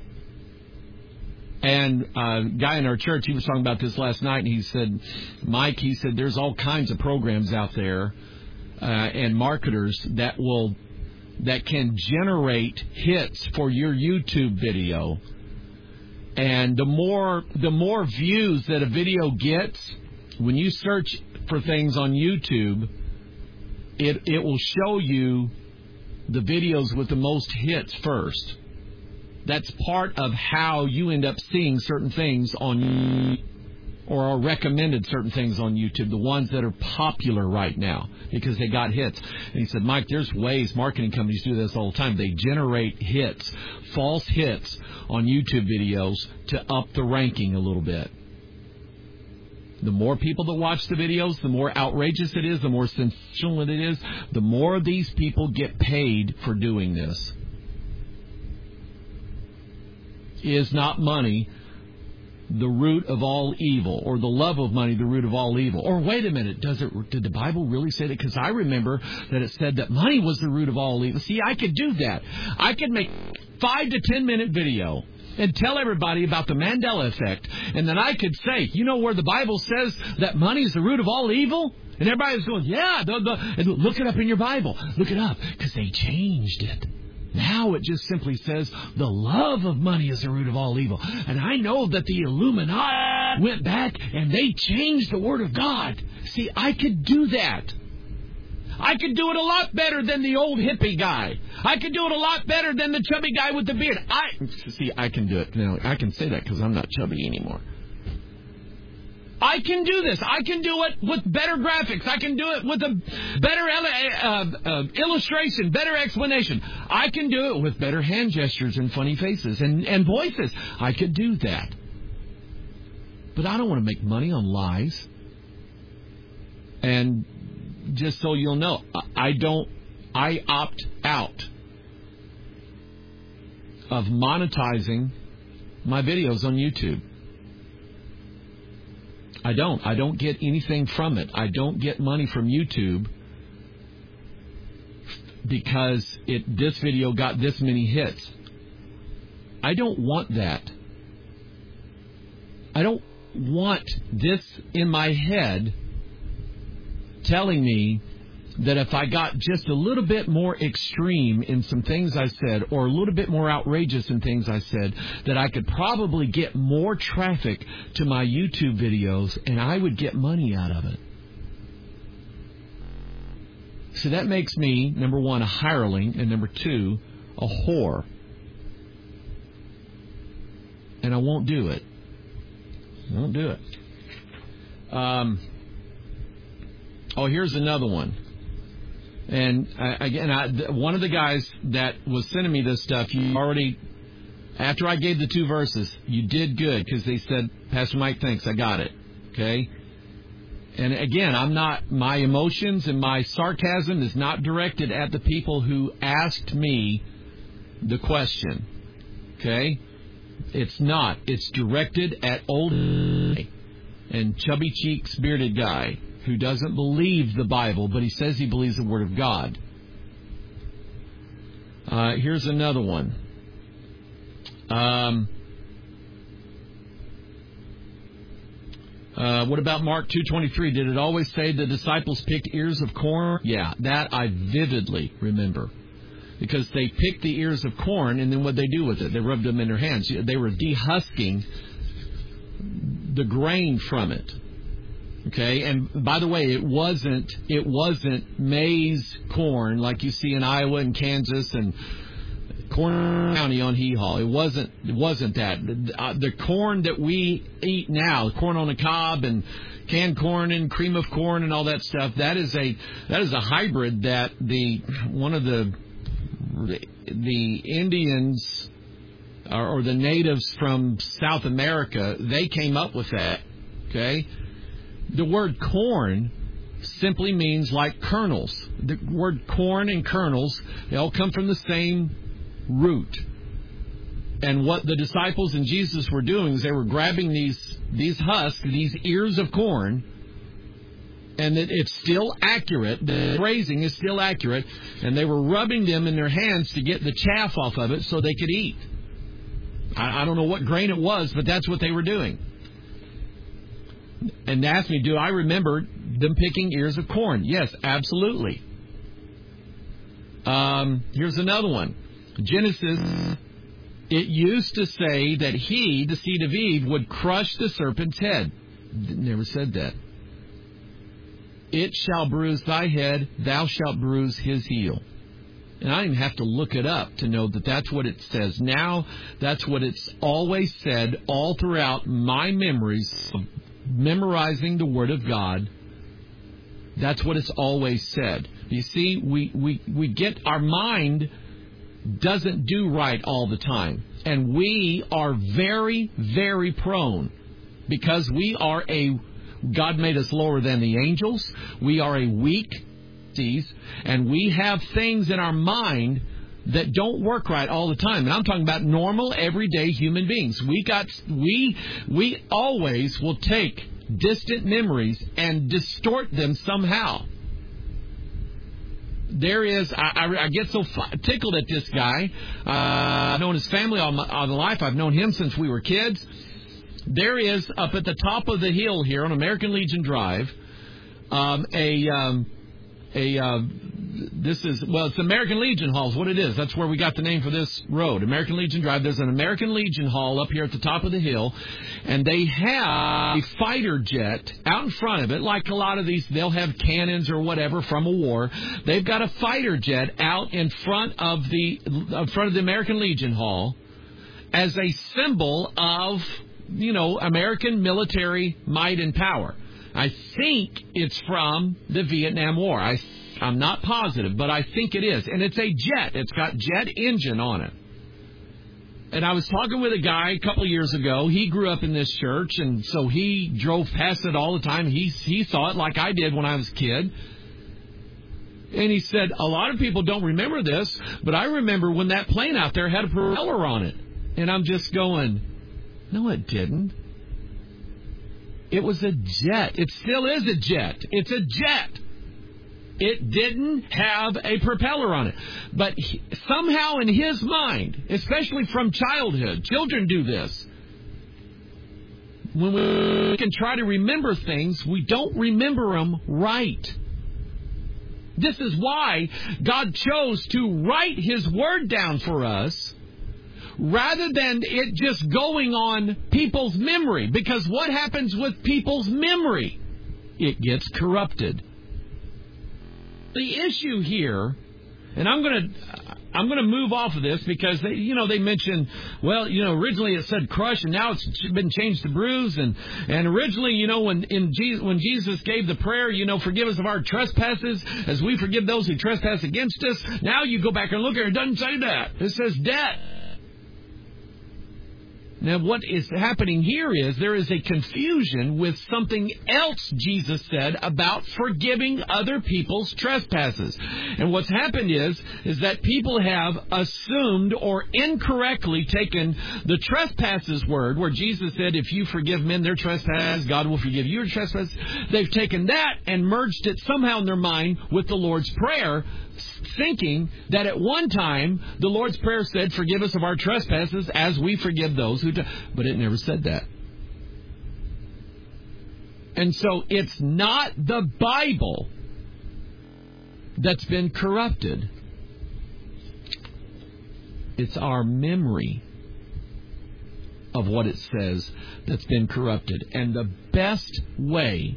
And a guy in our church, he was talking about this last night, and he said, Mike, he said, there's all kinds of programs out there uh, and marketers that will that can generate hits for your YouTube video. And the more the more views that a video gets, when you search for things on YouTube, it it will show you the videos with the most hits first. That's part of how you end up seeing certain things on, or are recommended certain things on YouTube, the ones that are popular right now, because they got hits. And he said, Mike, there's ways marketing companies do this all the time. They generate hits, false hits on YouTube videos to up the ranking a little bit. The more people that watch the videos, the more outrageous it is, the more sensational it is, the more these people get paid for doing this. Is not money the root of all evil, or the love of money the root of all evil? Or wait a minute, does it? Did the Bible really say that? Because I remember that it said that money was the root of all evil. See, I could do that. I could make five to ten minute video and tell everybody about the Mandela effect. And then I could say, you know where the Bible says that money is the root of all evil? And everybody's going, yeah, the, the, and look it up in your Bible. Look it up, because they changed it. Now it just simply says the love of money is the root of all evil. And I know that the Illuminati went back and they changed the Word of God. See, I could do that. I could do it a lot better than the old hippie guy. I could do it a lot better than the chubby guy with the beard. I See, I can do it. Now, I can say that because I'm not chubby anymore. I can do this. I can do it with better graphics. I can do it with a better uh, uh, illustration, better explanation. I can do it with better hand gestures and funny faces and, and voices. I could do that. But I don't want to make money on lies. And just so you'll know, I don't, I opt out of monetizing my videos on YouTube. I don't. I don't get anything from it. I don't get money from YouTube because it this video got this many hits. I don't want that. I don't want this in my head telling me that if I got just a little bit more extreme in some things I said, or a little bit more outrageous in things I said, that I could probably get more traffic to my YouTube videos and I would get money out of it. So that makes me, number one, a hireling, and number two, a whore. And I won't do it. I won't do it. Um, oh, here's another one. And uh, again, I, th- one of the guys that was sending me this stuff, you already, after I gave the two verses, you did good, because they said, Pastor Mike, thanks, I got it. Okay? And again, I'm not, my emotions and my sarcasm is not directed at the people who asked me the question. Okay? It's not. It's directed at old and chubby cheeks bearded guy who doesn't believe the Bible, but he says he believes the Word of God. Uh, here's another one. Um, uh, what about Mark two twenty-three? Did it always say the disciples picked ears of corn? Yeah, that I vividly remember. Because they picked the ears of corn, and then what they do with it? They rubbed them in their hands. They were dehusking the grain from it. Okay, and by the way, it wasn't it wasn't maize corn like you see in Iowa and Kansas and Corn County on Hee Haw. It wasn't it wasn't that. The, uh, the corn that we eat now, corn on the cob and canned corn and cream of corn and all that stuff, that is a that is a hybrid that the one of the the Indians or, or the natives from South America, they came up with that. Okay. The word corn simply means like kernels. The word corn and kernels, they all come from the same root. And what the disciples and Jesus were doing is they were grabbing these these husks, these ears of corn, and it, it's still accurate. The phrasing is still accurate, and they were rubbing them in their hands to get the chaff off of it so they could eat. I, I don't know what grain it was, but that's what they were doing. And asked me, do I remember them picking ears of corn? Yes, absolutely. Um, here's another one. Genesis, it used to say that he, the seed of Eve, would crush the serpent's head. It never said that. It shall bruise thy head, thou shalt bruise his heel. And I didn't have to look it up to know that that's what it says. Now, that's what it's always said all throughout my memories of memorizing the Word of God. That's what it's always said. You see, we, we, we get, our mind doesn't do right all the time. And we are very, very prone, because we are a God made us lower than the angels. We are a weak species, and we have things in our mind that don't work right all the time. And I'm talking about normal, everyday human beings. We got we we always will take distant memories and distort them somehow. There is, I, I, I get so tickled at this guy. Uh, I've known his family all my, all my life. I've known him since we were kids. There is, up at the top of the hill here on American Legion Drive, um, a, um, a, uh, this is, well, it's American Legion Hall is what it is. That's where we got the name for this road, American Legion Drive. There's an American Legion Hall up here at the top of the hill, and they have a fighter jet out in front of it, like a lot of these, they'll have cannons or whatever from a war. They've got a fighter jet out in front of the, in front of the American Legion Hall as a symbol of, you know, American military might and power. I think it's from the Vietnam War. I, I'm not positive, but I think it is. And it's a jet. It's got jet engine on it. And I was talking with a guy a couple of years ago. He grew up in this church, and so he drove past it all the time. He, he saw it like I did when I was a kid. And he said, a lot of people don't remember this, but I remember when that plane out there had a propeller on it. And I'm just going, no, it didn't. It was a jet. It still is a jet. It's a jet. It didn't have a propeller on it. But he, somehow in his mind, especially from childhood, children do this. When we can try to remember things, we don't remember them right. This is why God chose to write His Word down for us, rather than it just going on people's memory. Because what happens with people's memory? It gets corrupted. The issue here, and I'm going to I'm going to move off of this because they, you know, they mentioned, well, you know, originally it said crush and now it's been changed to bruise, and and originally, you know, when in Jesus, when Jesus gave the prayer, you know, forgive us of our trespasses as we forgive those who trespass against us. Now you go back and look at it, it doesn't say that. It says debt. Now, what is happening here is there is a confusion with something else Jesus said about forgiving other people's trespasses. And what's happened is, is that people have assumed or incorrectly taken the trespasses word, where Jesus said, if you forgive men their trespasses, God will forgive your trespasses. They've taken that and merged it somehow in their mind with the Lord's Prayer, thinking that at one time the Lord's Prayer said, forgive us of our trespasses as we forgive those who do. But it never said that. And so it's not the Bible that's been corrupted. It's our memory of what it says that's been corrupted. And the best way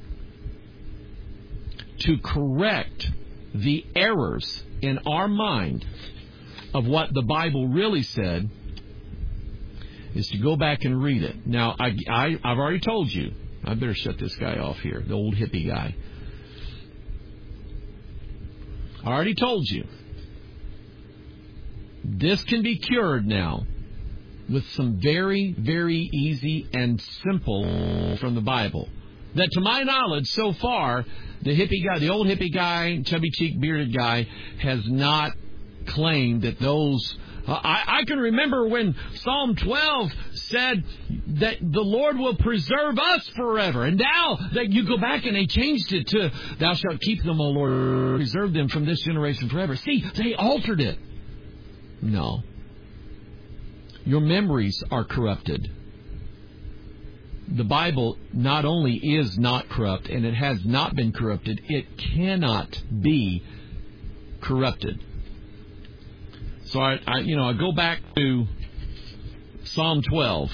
to correct the errors in our mind of what the Bible really said is to go back and read it. Now, I, I, I've already told you. I better shut this guy off here, the old hippie guy. I already told you. This can be cured now with some very, very easy and simple from the Bible. That, to my knowledge, so far, the hippie guy, the old hippie guy, chubby cheek, bearded guy, has not claimed that those... Uh, I, I can remember when Psalm twelve said that the Lord will preserve us forever. And now that you go back and they changed it to, thou shalt keep them, O Lord, preserve them from this generation forever. See, they altered it. No. Your memories are corrupted. The Bible not only is not corrupt, and it has not been corrupted, it cannot be corrupted. So I, I you know, I go back to Psalm twelve,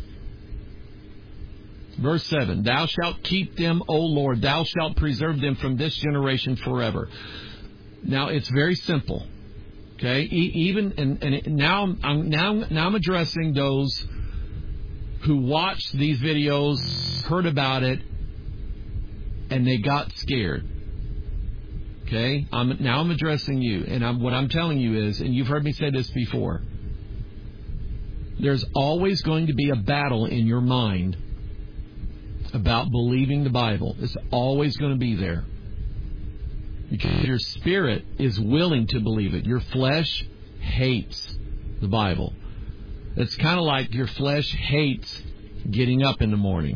verse seven. Thou shalt keep them, O Lord, thou shalt preserve them from this generation forever. Now it's very simple. Okay, e- even and, and it, now I'm now now I'm addressing those who watched these videos, heard about it, and they got scared. Okay? I'm, now I'm addressing you, and I'm, what I'm telling you is, and you've heard me say this before, there's always going to be a battle in your mind about believing the Bible. It's always going to be there. Because your spirit is willing to believe it. Your flesh hates the Bible. It's kind of like your flesh hates getting up in the morning.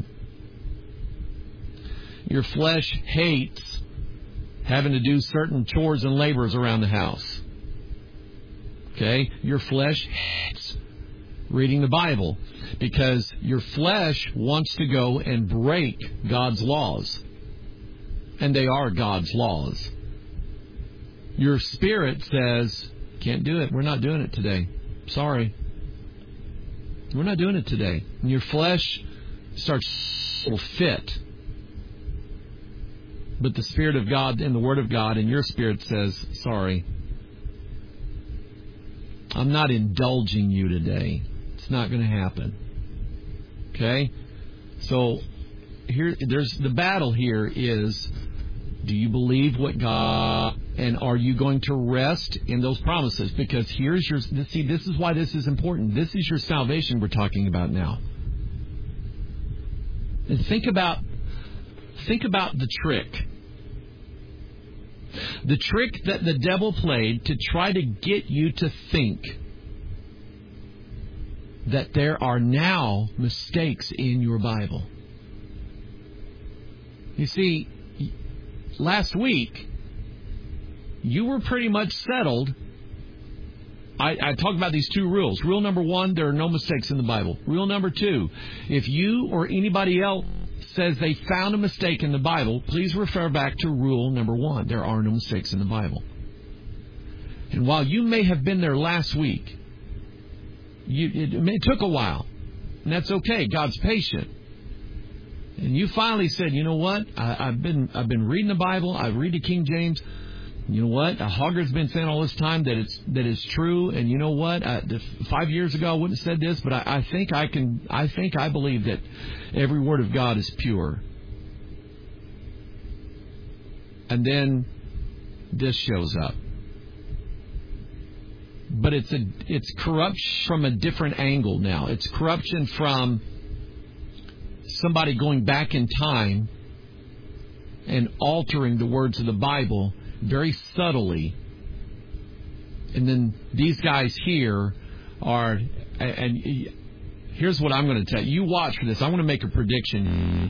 Your flesh hates having to do certain chores and labors around the house. Okay? Your flesh hates reading the Bible because your flesh wants to go and break God's laws. And they are God's laws. Your spirit says, can't do it. We're not doing it today. Sorry. We're not doing it today. And your flesh starts to fit. But the Spirit of God and the Word of God and your spirit says, sorry. I'm not indulging you today. It's not going to happen. Okay? So here, there's the battle here is, do you believe what God, and are you going to rest in those promises? Because here's your, see, this is why this is important. This is your salvation we're talking about now. And think about, think about the trick. The trick that the devil played to try to get you to think that there are now mistakes in your Bible. You see, last week, you were pretty much settled. I, I talked about these two rules. Rule number one, there are no mistakes in the Bible. Rule number two, if you or anybody else says they found a mistake in the Bible, please refer back to rule number one. There are no mistakes in the Bible. And while you may have been there last week, you, it, it took a while. And that's okay. God's patient. And you finally said, you know what? I, I've been I've been reading the Bible. I read the King James. You know what? Hogger's been saying all this time that it's that it's true. And you know what? I, five years ago I wouldn't have said this, but I, I think I can. I think I believe that every word of God is pure. And then this shows up. But it's a it's corruption from a different angle now. It's corruption from somebody going back in time and altering the words of the Bible very subtly. And then these guys here are, and here's what I'm going to tell you. You watch for this. I want to make a prediction.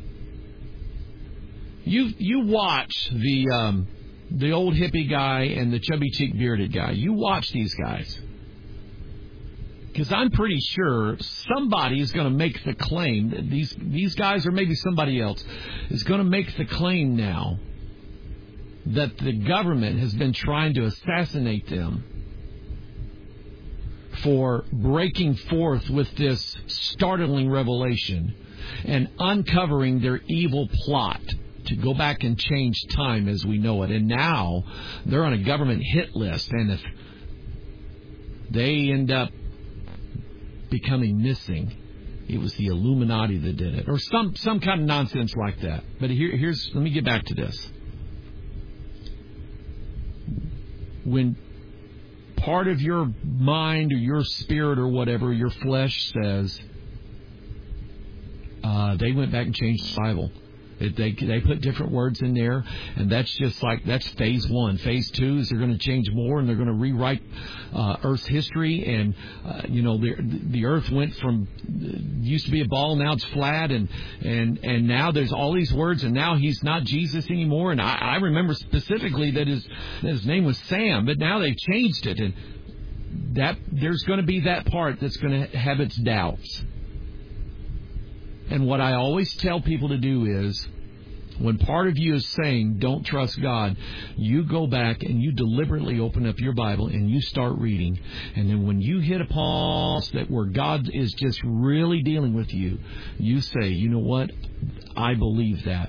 You you watch the um, the old hippie guy and the chubby cheek bearded guy. You watch these guys. Because I'm pretty sure somebody is going to make the claim that these these guys, or maybe somebody else, is going to make the claim now that the government has been trying to assassinate them for breaking forth with this startling revelation and uncovering their evil plot to go back and change time as we know it. And now they're on a government hit list, and if they end up becoming missing, it was the Illuminati that did it, or some some kind of nonsense like that. But here, here's let me get back to this. When part of your mind or your spirit or whatever, your flesh says, uh, they went back and changed the Bible. It, they they put different words in there, and that's just like, that's phase one. Phase two is they're going to change more, and they're going to rewrite uh, Earth's history. And uh, you know, the the Earth went from used to be a ball, now it's flat, and and and now there's all these words, and now he's not Jesus anymore. And I, I remember specifically that his that his name was Sam, but now they've changed it, and that there's going to be that part that's going to have its doubts. And what I always tell people to do is, when part of you is saying, don't trust God, you go back and you deliberately open up your Bible and you start reading. And then when you hit a pause that where God is just really dealing with you, you say, you know what? I believe that.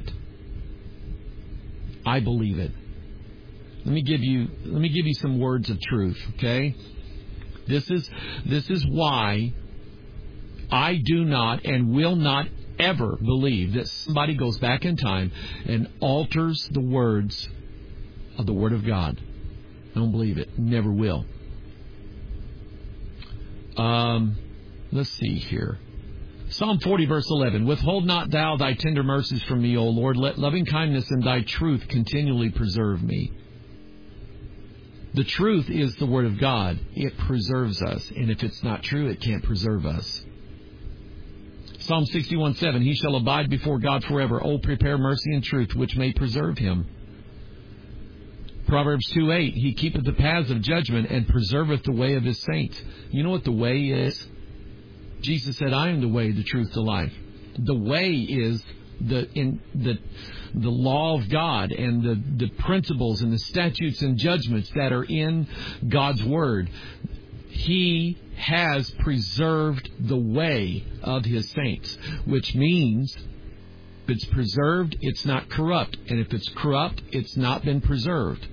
I believe it. Let me give you, let me give you some words of truth, okay? This is, this is why I do not and will not ever believe that somebody goes back in time and alters the words of the Word of God. I don't believe it. Never will. Um, let's see here. Psalm forty, verse eleven. Withhold not thou thy tender mercies from me, O Lord. Let loving kindness and thy truth continually preserve me. The truth is the Word of God. It preserves us. And if it's not true, it can't preserve us. Psalm sixty-one, seven. He shall abide before God forever. O prepare mercy and truth, which may preserve him. Proverbs two, eight. He keepeth the paths of judgment and preserveth the way of his saints. You know what the way is? Jesus said, I am the way, the truth, the life. The way is the in the the law of God and the, the principles and the statutes and judgments that are in God's Word. He has preserved the way of his saints, which means if it's preserved, it's not corrupt. And if it's corrupt, it's not been preserved.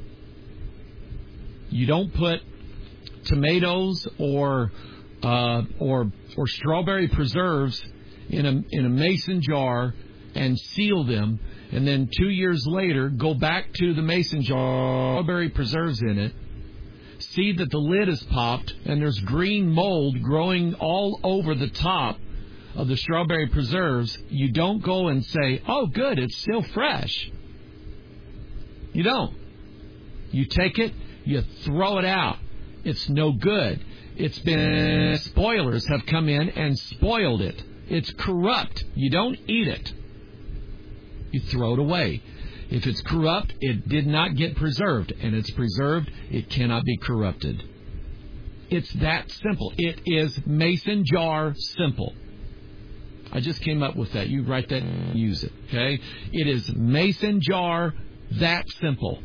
You don't put tomatoes or uh, or or strawberry preserves in a in a mason jar and seal them, and then two years later go back to the mason jar, strawberry preserves in it, see that the lid is popped and there's green mold growing all over the top of the strawberry preserves. You don't go and say, oh, good, it's still fresh. You don't. You take it, you throw it out. It's no good. It's been, spoilers have come in and spoiled it. It's corrupt. You don't eat it. You throw it away. If it's corrupt, it did not get preserved. And it's preserved, it cannot be corrupted. It's that simple. It is mason jar simple. I just came up with that. You write that and use it. Okay? It is mason jar that simple.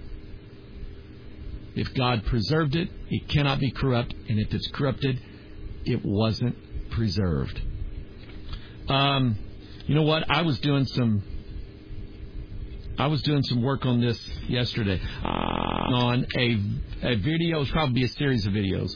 If God preserved it, it cannot be corrupt. And if it's corrupted, it wasn't preserved. Um, you know what? I was doing some... I was doing some work on this yesterday uh, on a, a video. It's probably a series of videos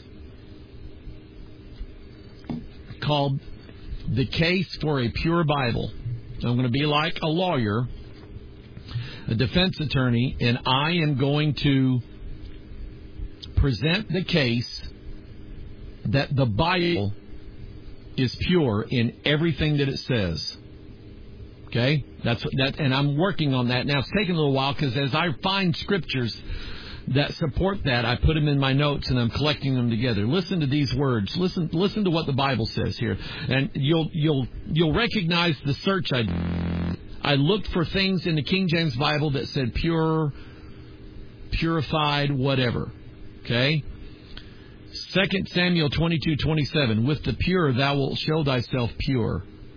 called The Case for a Pure Bible. I'm going to be like a lawyer, a defense attorney, and I am going to present the case that the Bible is pure in everything that it says. Okay, that's that, and I'm working on that now. It's taking a little while because as I find scriptures that support that, I put them in my notes and I'm collecting them together. Listen to these words. Listen, listen to what the Bible says here, and you'll you'll you'll recognize the search I did. I looked for things in the King James Bible that said pure, purified, whatever. Okay. Second Samuel twenty-two twenty-seven. With the pure thou wilt show thyself pure.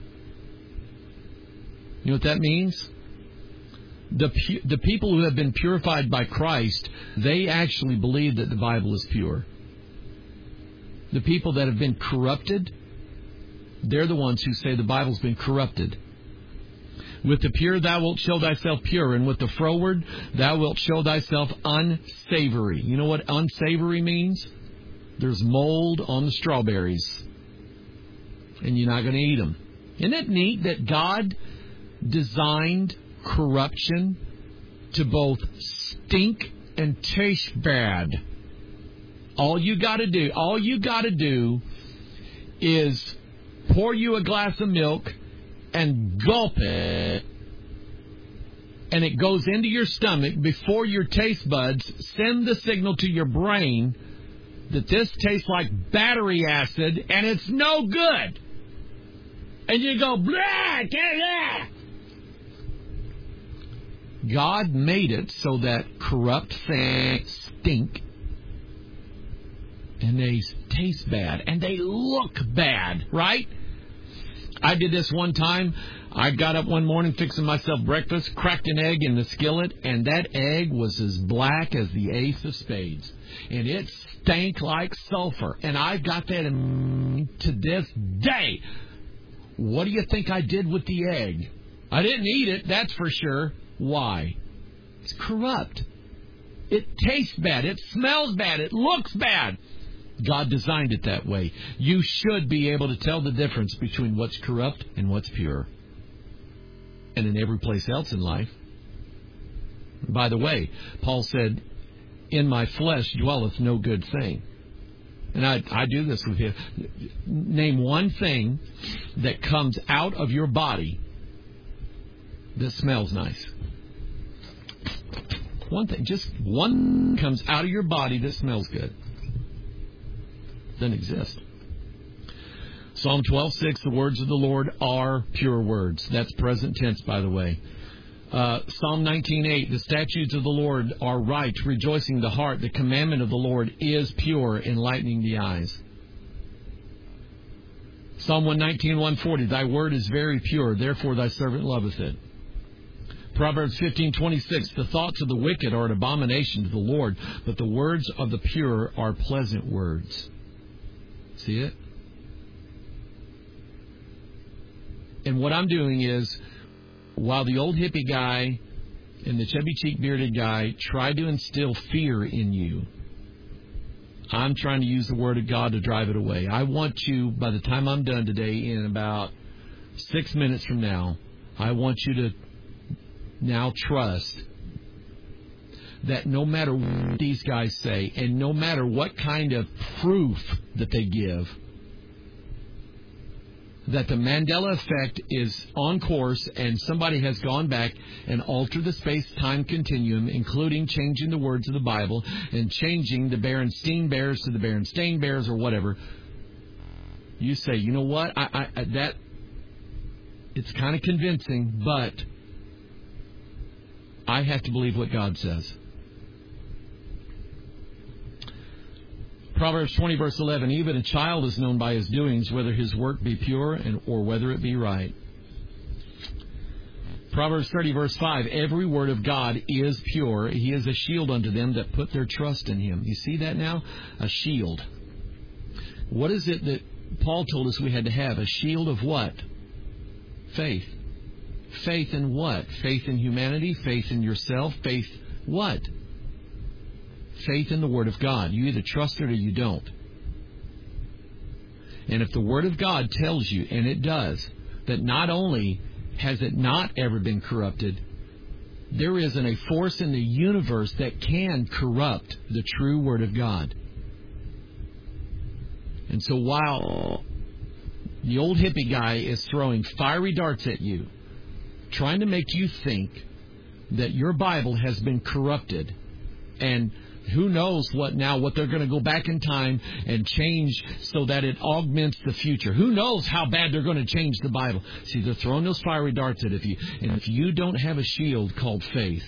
You know what that means? The pu- the people who have been purified by Christ, they actually believe that the Bible is pure. The people that have been corrupted, they're the ones who say the Bible's been corrupted. With the pure thou wilt show thyself pure, and with the froward thou wilt show thyself unsavory. You know what unsavory means? There's mold on the strawberries, and you're not going to eat them. Isn't it neat that God designed corruption to both stink and taste bad? All you got to do, all you got to do is pour you a glass of milk and gulp it, and it goes into your stomach before your taste buds send the signal to your brain that this tastes like battery acid and it's no good. And you go, blah, blah. God made it so that corrupt things stink and they taste bad and they look bad, right? I did this one time. I got up one morning fixing myself breakfast, cracked an egg in the skillet, and that egg was as black as the ace of spades. And it stank like sulfur. And I've got that in, to this day. What do you think I did with the egg? I didn't eat it, that's for sure. Why? It's corrupt. It tastes bad. It smells bad. It looks bad. God designed it that way. You should be able to tell the difference between what's corrupt and what's pure. And in every place else in life. By the way, Paul said, in my flesh dwelleth no good thing. And I, I do this with you. Name one thing that comes out of your body that smells nice. One thing, just one comes out of your body that smells good. Doesn't exist. Psalm twelve six, the words of the Lord are pure words. That's present tense, by the way. Uh, Psalm nineteen eight, the statutes of the Lord are right, rejoicing the heart. The commandment of the Lord is pure, enlightening the eyes. Psalm one nineteen, one forty, thy word is very pure, therefore thy servant loveth it. Proverbs fifteen twenty-six, the thoughts of the wicked are an abomination to the Lord, but the words of the pure are pleasant words. See it? And what I'm doing is, while the old hippie guy and the chubby cheek bearded guy try to instill fear in you, I'm trying to use the Word of God to drive it away. I want you, by the time I'm done today, in about six minutes from now, I want you to now trust that no matter what these guys say and no matter what kind of proof that they give, that the Mandela effect is on course and somebody has gone back and altered the space-time continuum, including changing the words of the Bible and changing the Berenstain Bears to the Berenstain Bears or whatever. You say, you know what, I, I, that it's kind of convincing, but I have to believe what God says. Proverbs twenty, verse eleven, even a child is known by his doings, whether his work be pure and or whether it be right. Proverbs thirty, verse five, every word of God is pure. He is a shield unto them that put their trust in him. You see that now? A shield. What is it that Paul told us we had to have? A shield of what? Faith. Faith in what? Faith in humanity? Faith in yourself? Faith what? Faith in the Word of God. You either trust it or you don't. And if the Word of God tells you, and it does, that not only has it not ever been corrupted, there isn't a force in the universe that can corrupt the true Word of God. And so while the old hippie guy is throwing fiery darts at you, trying to make you think that your Bible has been corrupted, and who knows what now, what they're going to go back in time and change so that it augments the future. Who knows how bad they're going to change the Bible. See, they're throwing those fiery darts at you. And if you don't have a shield called faith,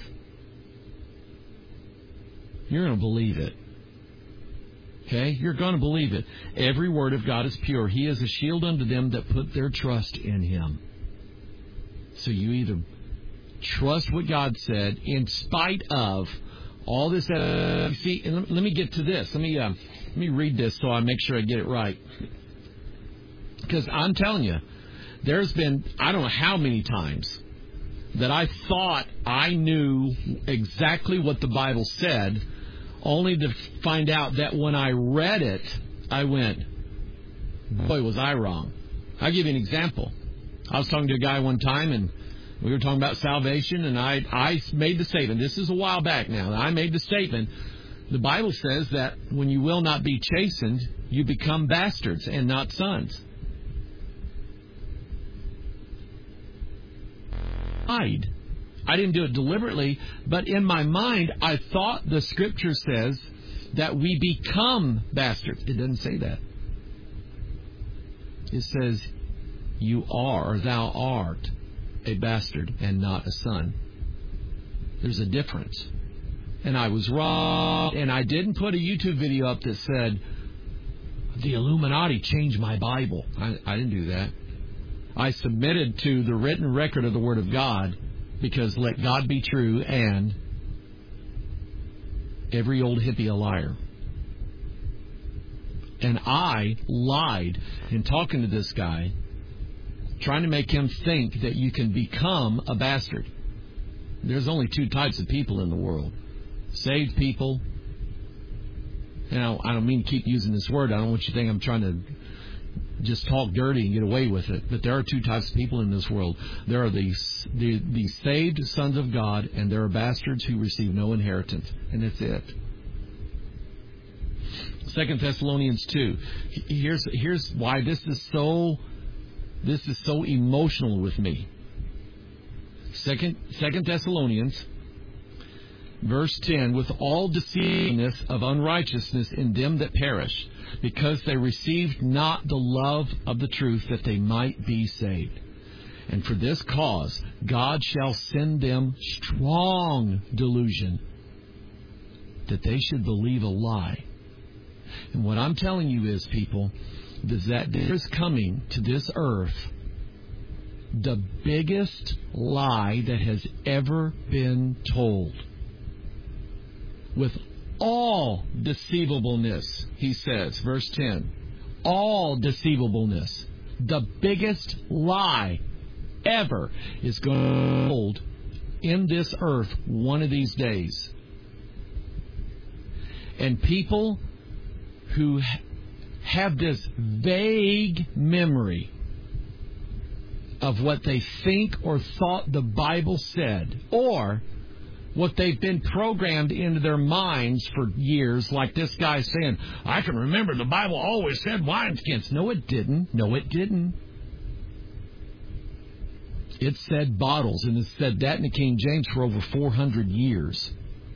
you're going to believe it. Okay? You're going to believe it. Every word of God is pure. He is a shield unto them that put their trust in Him. So you either trust what God said in spite of all this. Uh, see, and let me get to this. Let me uh, let me read this so I make sure I get it right. Because I'm telling you, there's been, I don't know how many times that I thought I knew exactly what the Bible said, only to find out that when I read it, I went, boy, was I wrong. I'll give you an example. I was talking to a guy one time, and we were talking about salvation, and I, I made the statement. This is a while back now. I made the statement. The Bible says that when you will not be chastened, you become bastards and not sons. I didn't do it deliberately, but in my mind, I thought the Scripture says that we become bastards. It doesn't say that. It says you are, or thou art, a bastard and not a son. There's a difference. And I was wrong, and I didn't put a YouTube video up that said, the Illuminati changed my Bible. I, I didn't do that. I submitted to the written record of the Word of God, because let God be true and every old hippie a liar. And I lied in talking to this guy, trying to make him think that you can become a bastard. There's only two types of people in the world. Saved people. You know, I don't mean to keep using this word. I don't want you to think I'm trying to just talk dirty and get away with it. But there are two types of people in this world. There are the, the, the saved sons of God, and there are bastards who receive no inheritance. And that's it. Second Thessalonians two. Here's here's why this is so this is so emotional with me. Second Second Thessalonians, verse ten, with all deceitfulness of unrighteousness in them that perish, because they received not the love of the truth, that they might be saved. And for this cause God shall send them strong delusion, that they should believe a lie. And what I'm telling you is, people, is that there is coming to this earth the biggest lie that has ever been told. With all deceivableness, he says, verse ten, all deceivableness, the biggest lie ever is going to be told in this earth one of these days. And people who have this vague memory of what they think or thought the Bible said, or what they've been programmed into their minds for years, like this guy saying, I can remember the Bible always said wineskins. No, it didn't. No, it didn't. It said bottles, and it said that in the King James for over four hundred years.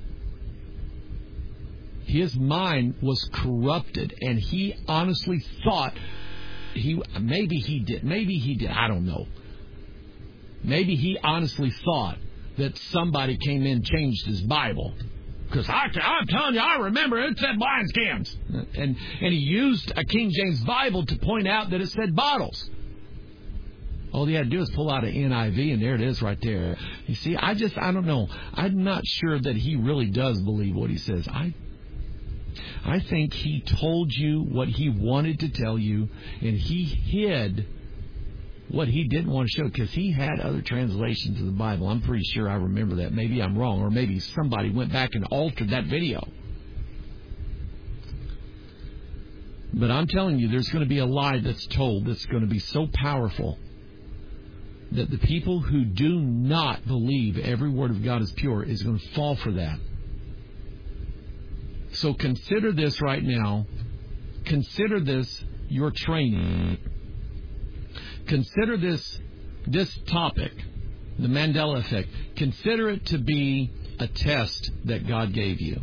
His mind was corrupted, and he honestly thought he maybe he did, maybe he did, I don't know. Maybe he honestly thought that somebody came in and changed his Bible. Because I'm telling you, I remember it said wineskins. And, and he used a King James Bible to point out that it said bottles. All he had to do is pull out an N I V, and there it is right there. You see, I just, I don't know. I'm not sure that he really does believe what he says. I I think he told you what he wanted to tell you, and he hid what he didn't want to show, because he had other translations of the Bible. I'm pretty sure I remember that. Maybe I'm wrong, or maybe somebody went back and altered that video. But I'm telling you, there's going to be a lie that's told that's going to be so powerful that the people who do not believe every word of God is pure is going to fall for that. So consider this right now. Consider this your training. Consider this this topic, the Mandela effect. Consider it to be a test that God gave you.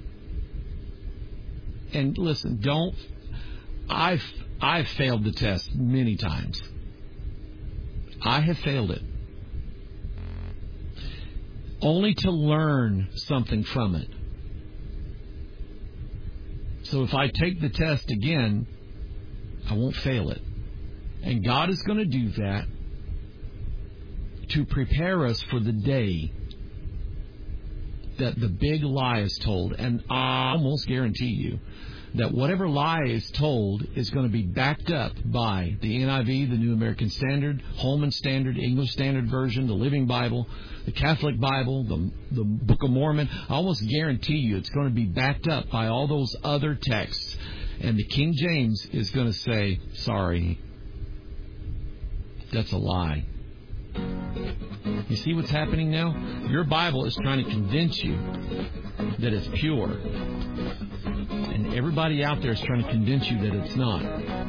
And listen, don't. I've I've failed the test many times. I have failed it, only to learn something from it. So if I take the test again, I won't fail it. And God is going to do that to prepare us for the day that the big lie is told. And I almost guarantee you that whatever lie is told is going to be backed up by the N I V, the New American Standard, Holman Standard, English Standard Version, the Living Bible, the Catholic Bible, the, the Book of Mormon. I almost guarantee you it's going to be backed up by all those other texts. And the King James is going to say, sorry, that's a lie. You see what's happening now? Your Bible is trying to convince you that it's pure. And everybody out there is trying to convince you that it's not.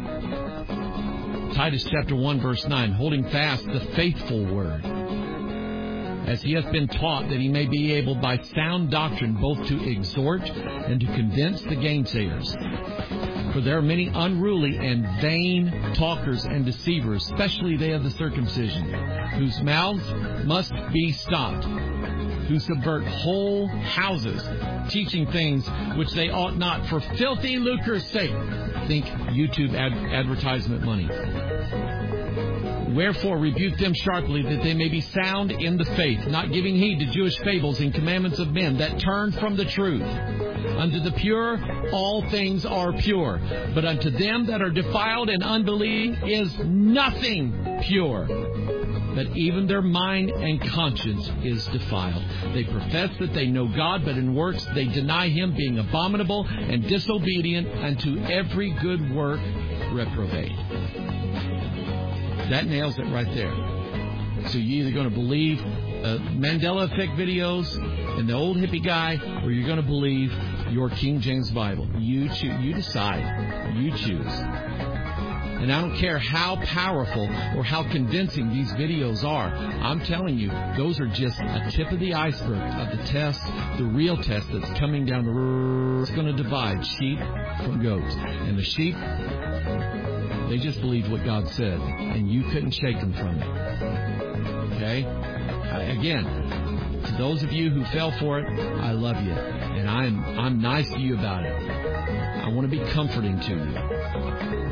Titus chapter one, verse nine, holding fast the faithful word, as he hath been taught, that he may be able by sound doctrine both to exhort and to convince the gainsayers. For there are many unruly and vain talkers and deceivers, especially they of the circumcision, whose mouths must be stopped, who subvert whole houses, teaching things which they ought not, for filthy lucre's sake. Think YouTube ad- advertisement money. Wherefore rebuke them sharply, that they may be sound in the faith, not giving heed to Jewish fables and commandments of men that turn from the truth. Unto the pure all things are pure, but unto them that are defiled and unbelieving is nothing pure, but even their mind and conscience is defiled. They profess that they know God, but in works they deny Him, being abominable and disobedient unto every good work reprobate. That nails it right there. So you're either going to believe uh, Mandela effect videos and the old hippie guy, or you're going to believe your King James Bible. You choose. You decide. You choose. And I don't care how powerful or how convincing these videos are. I'm telling you, those are just a tip of the iceberg of the test, the real test that's coming down the road. It's going to divide sheep from goats. And the sheep, they just believed what God said, and you couldn't shake them from it. Okay? Again, to those of you who fell for it, I love you. And I'm, I'm nice to you about it. I want to be comforting to you.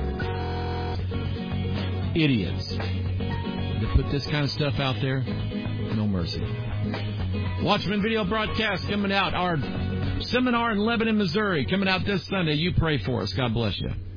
Idiots that put this kind of stuff out there, no mercy. Watchman video broadcast coming out. Our seminar in Lebanon, Missouri, coming out this Sunday. You pray for us. God bless you.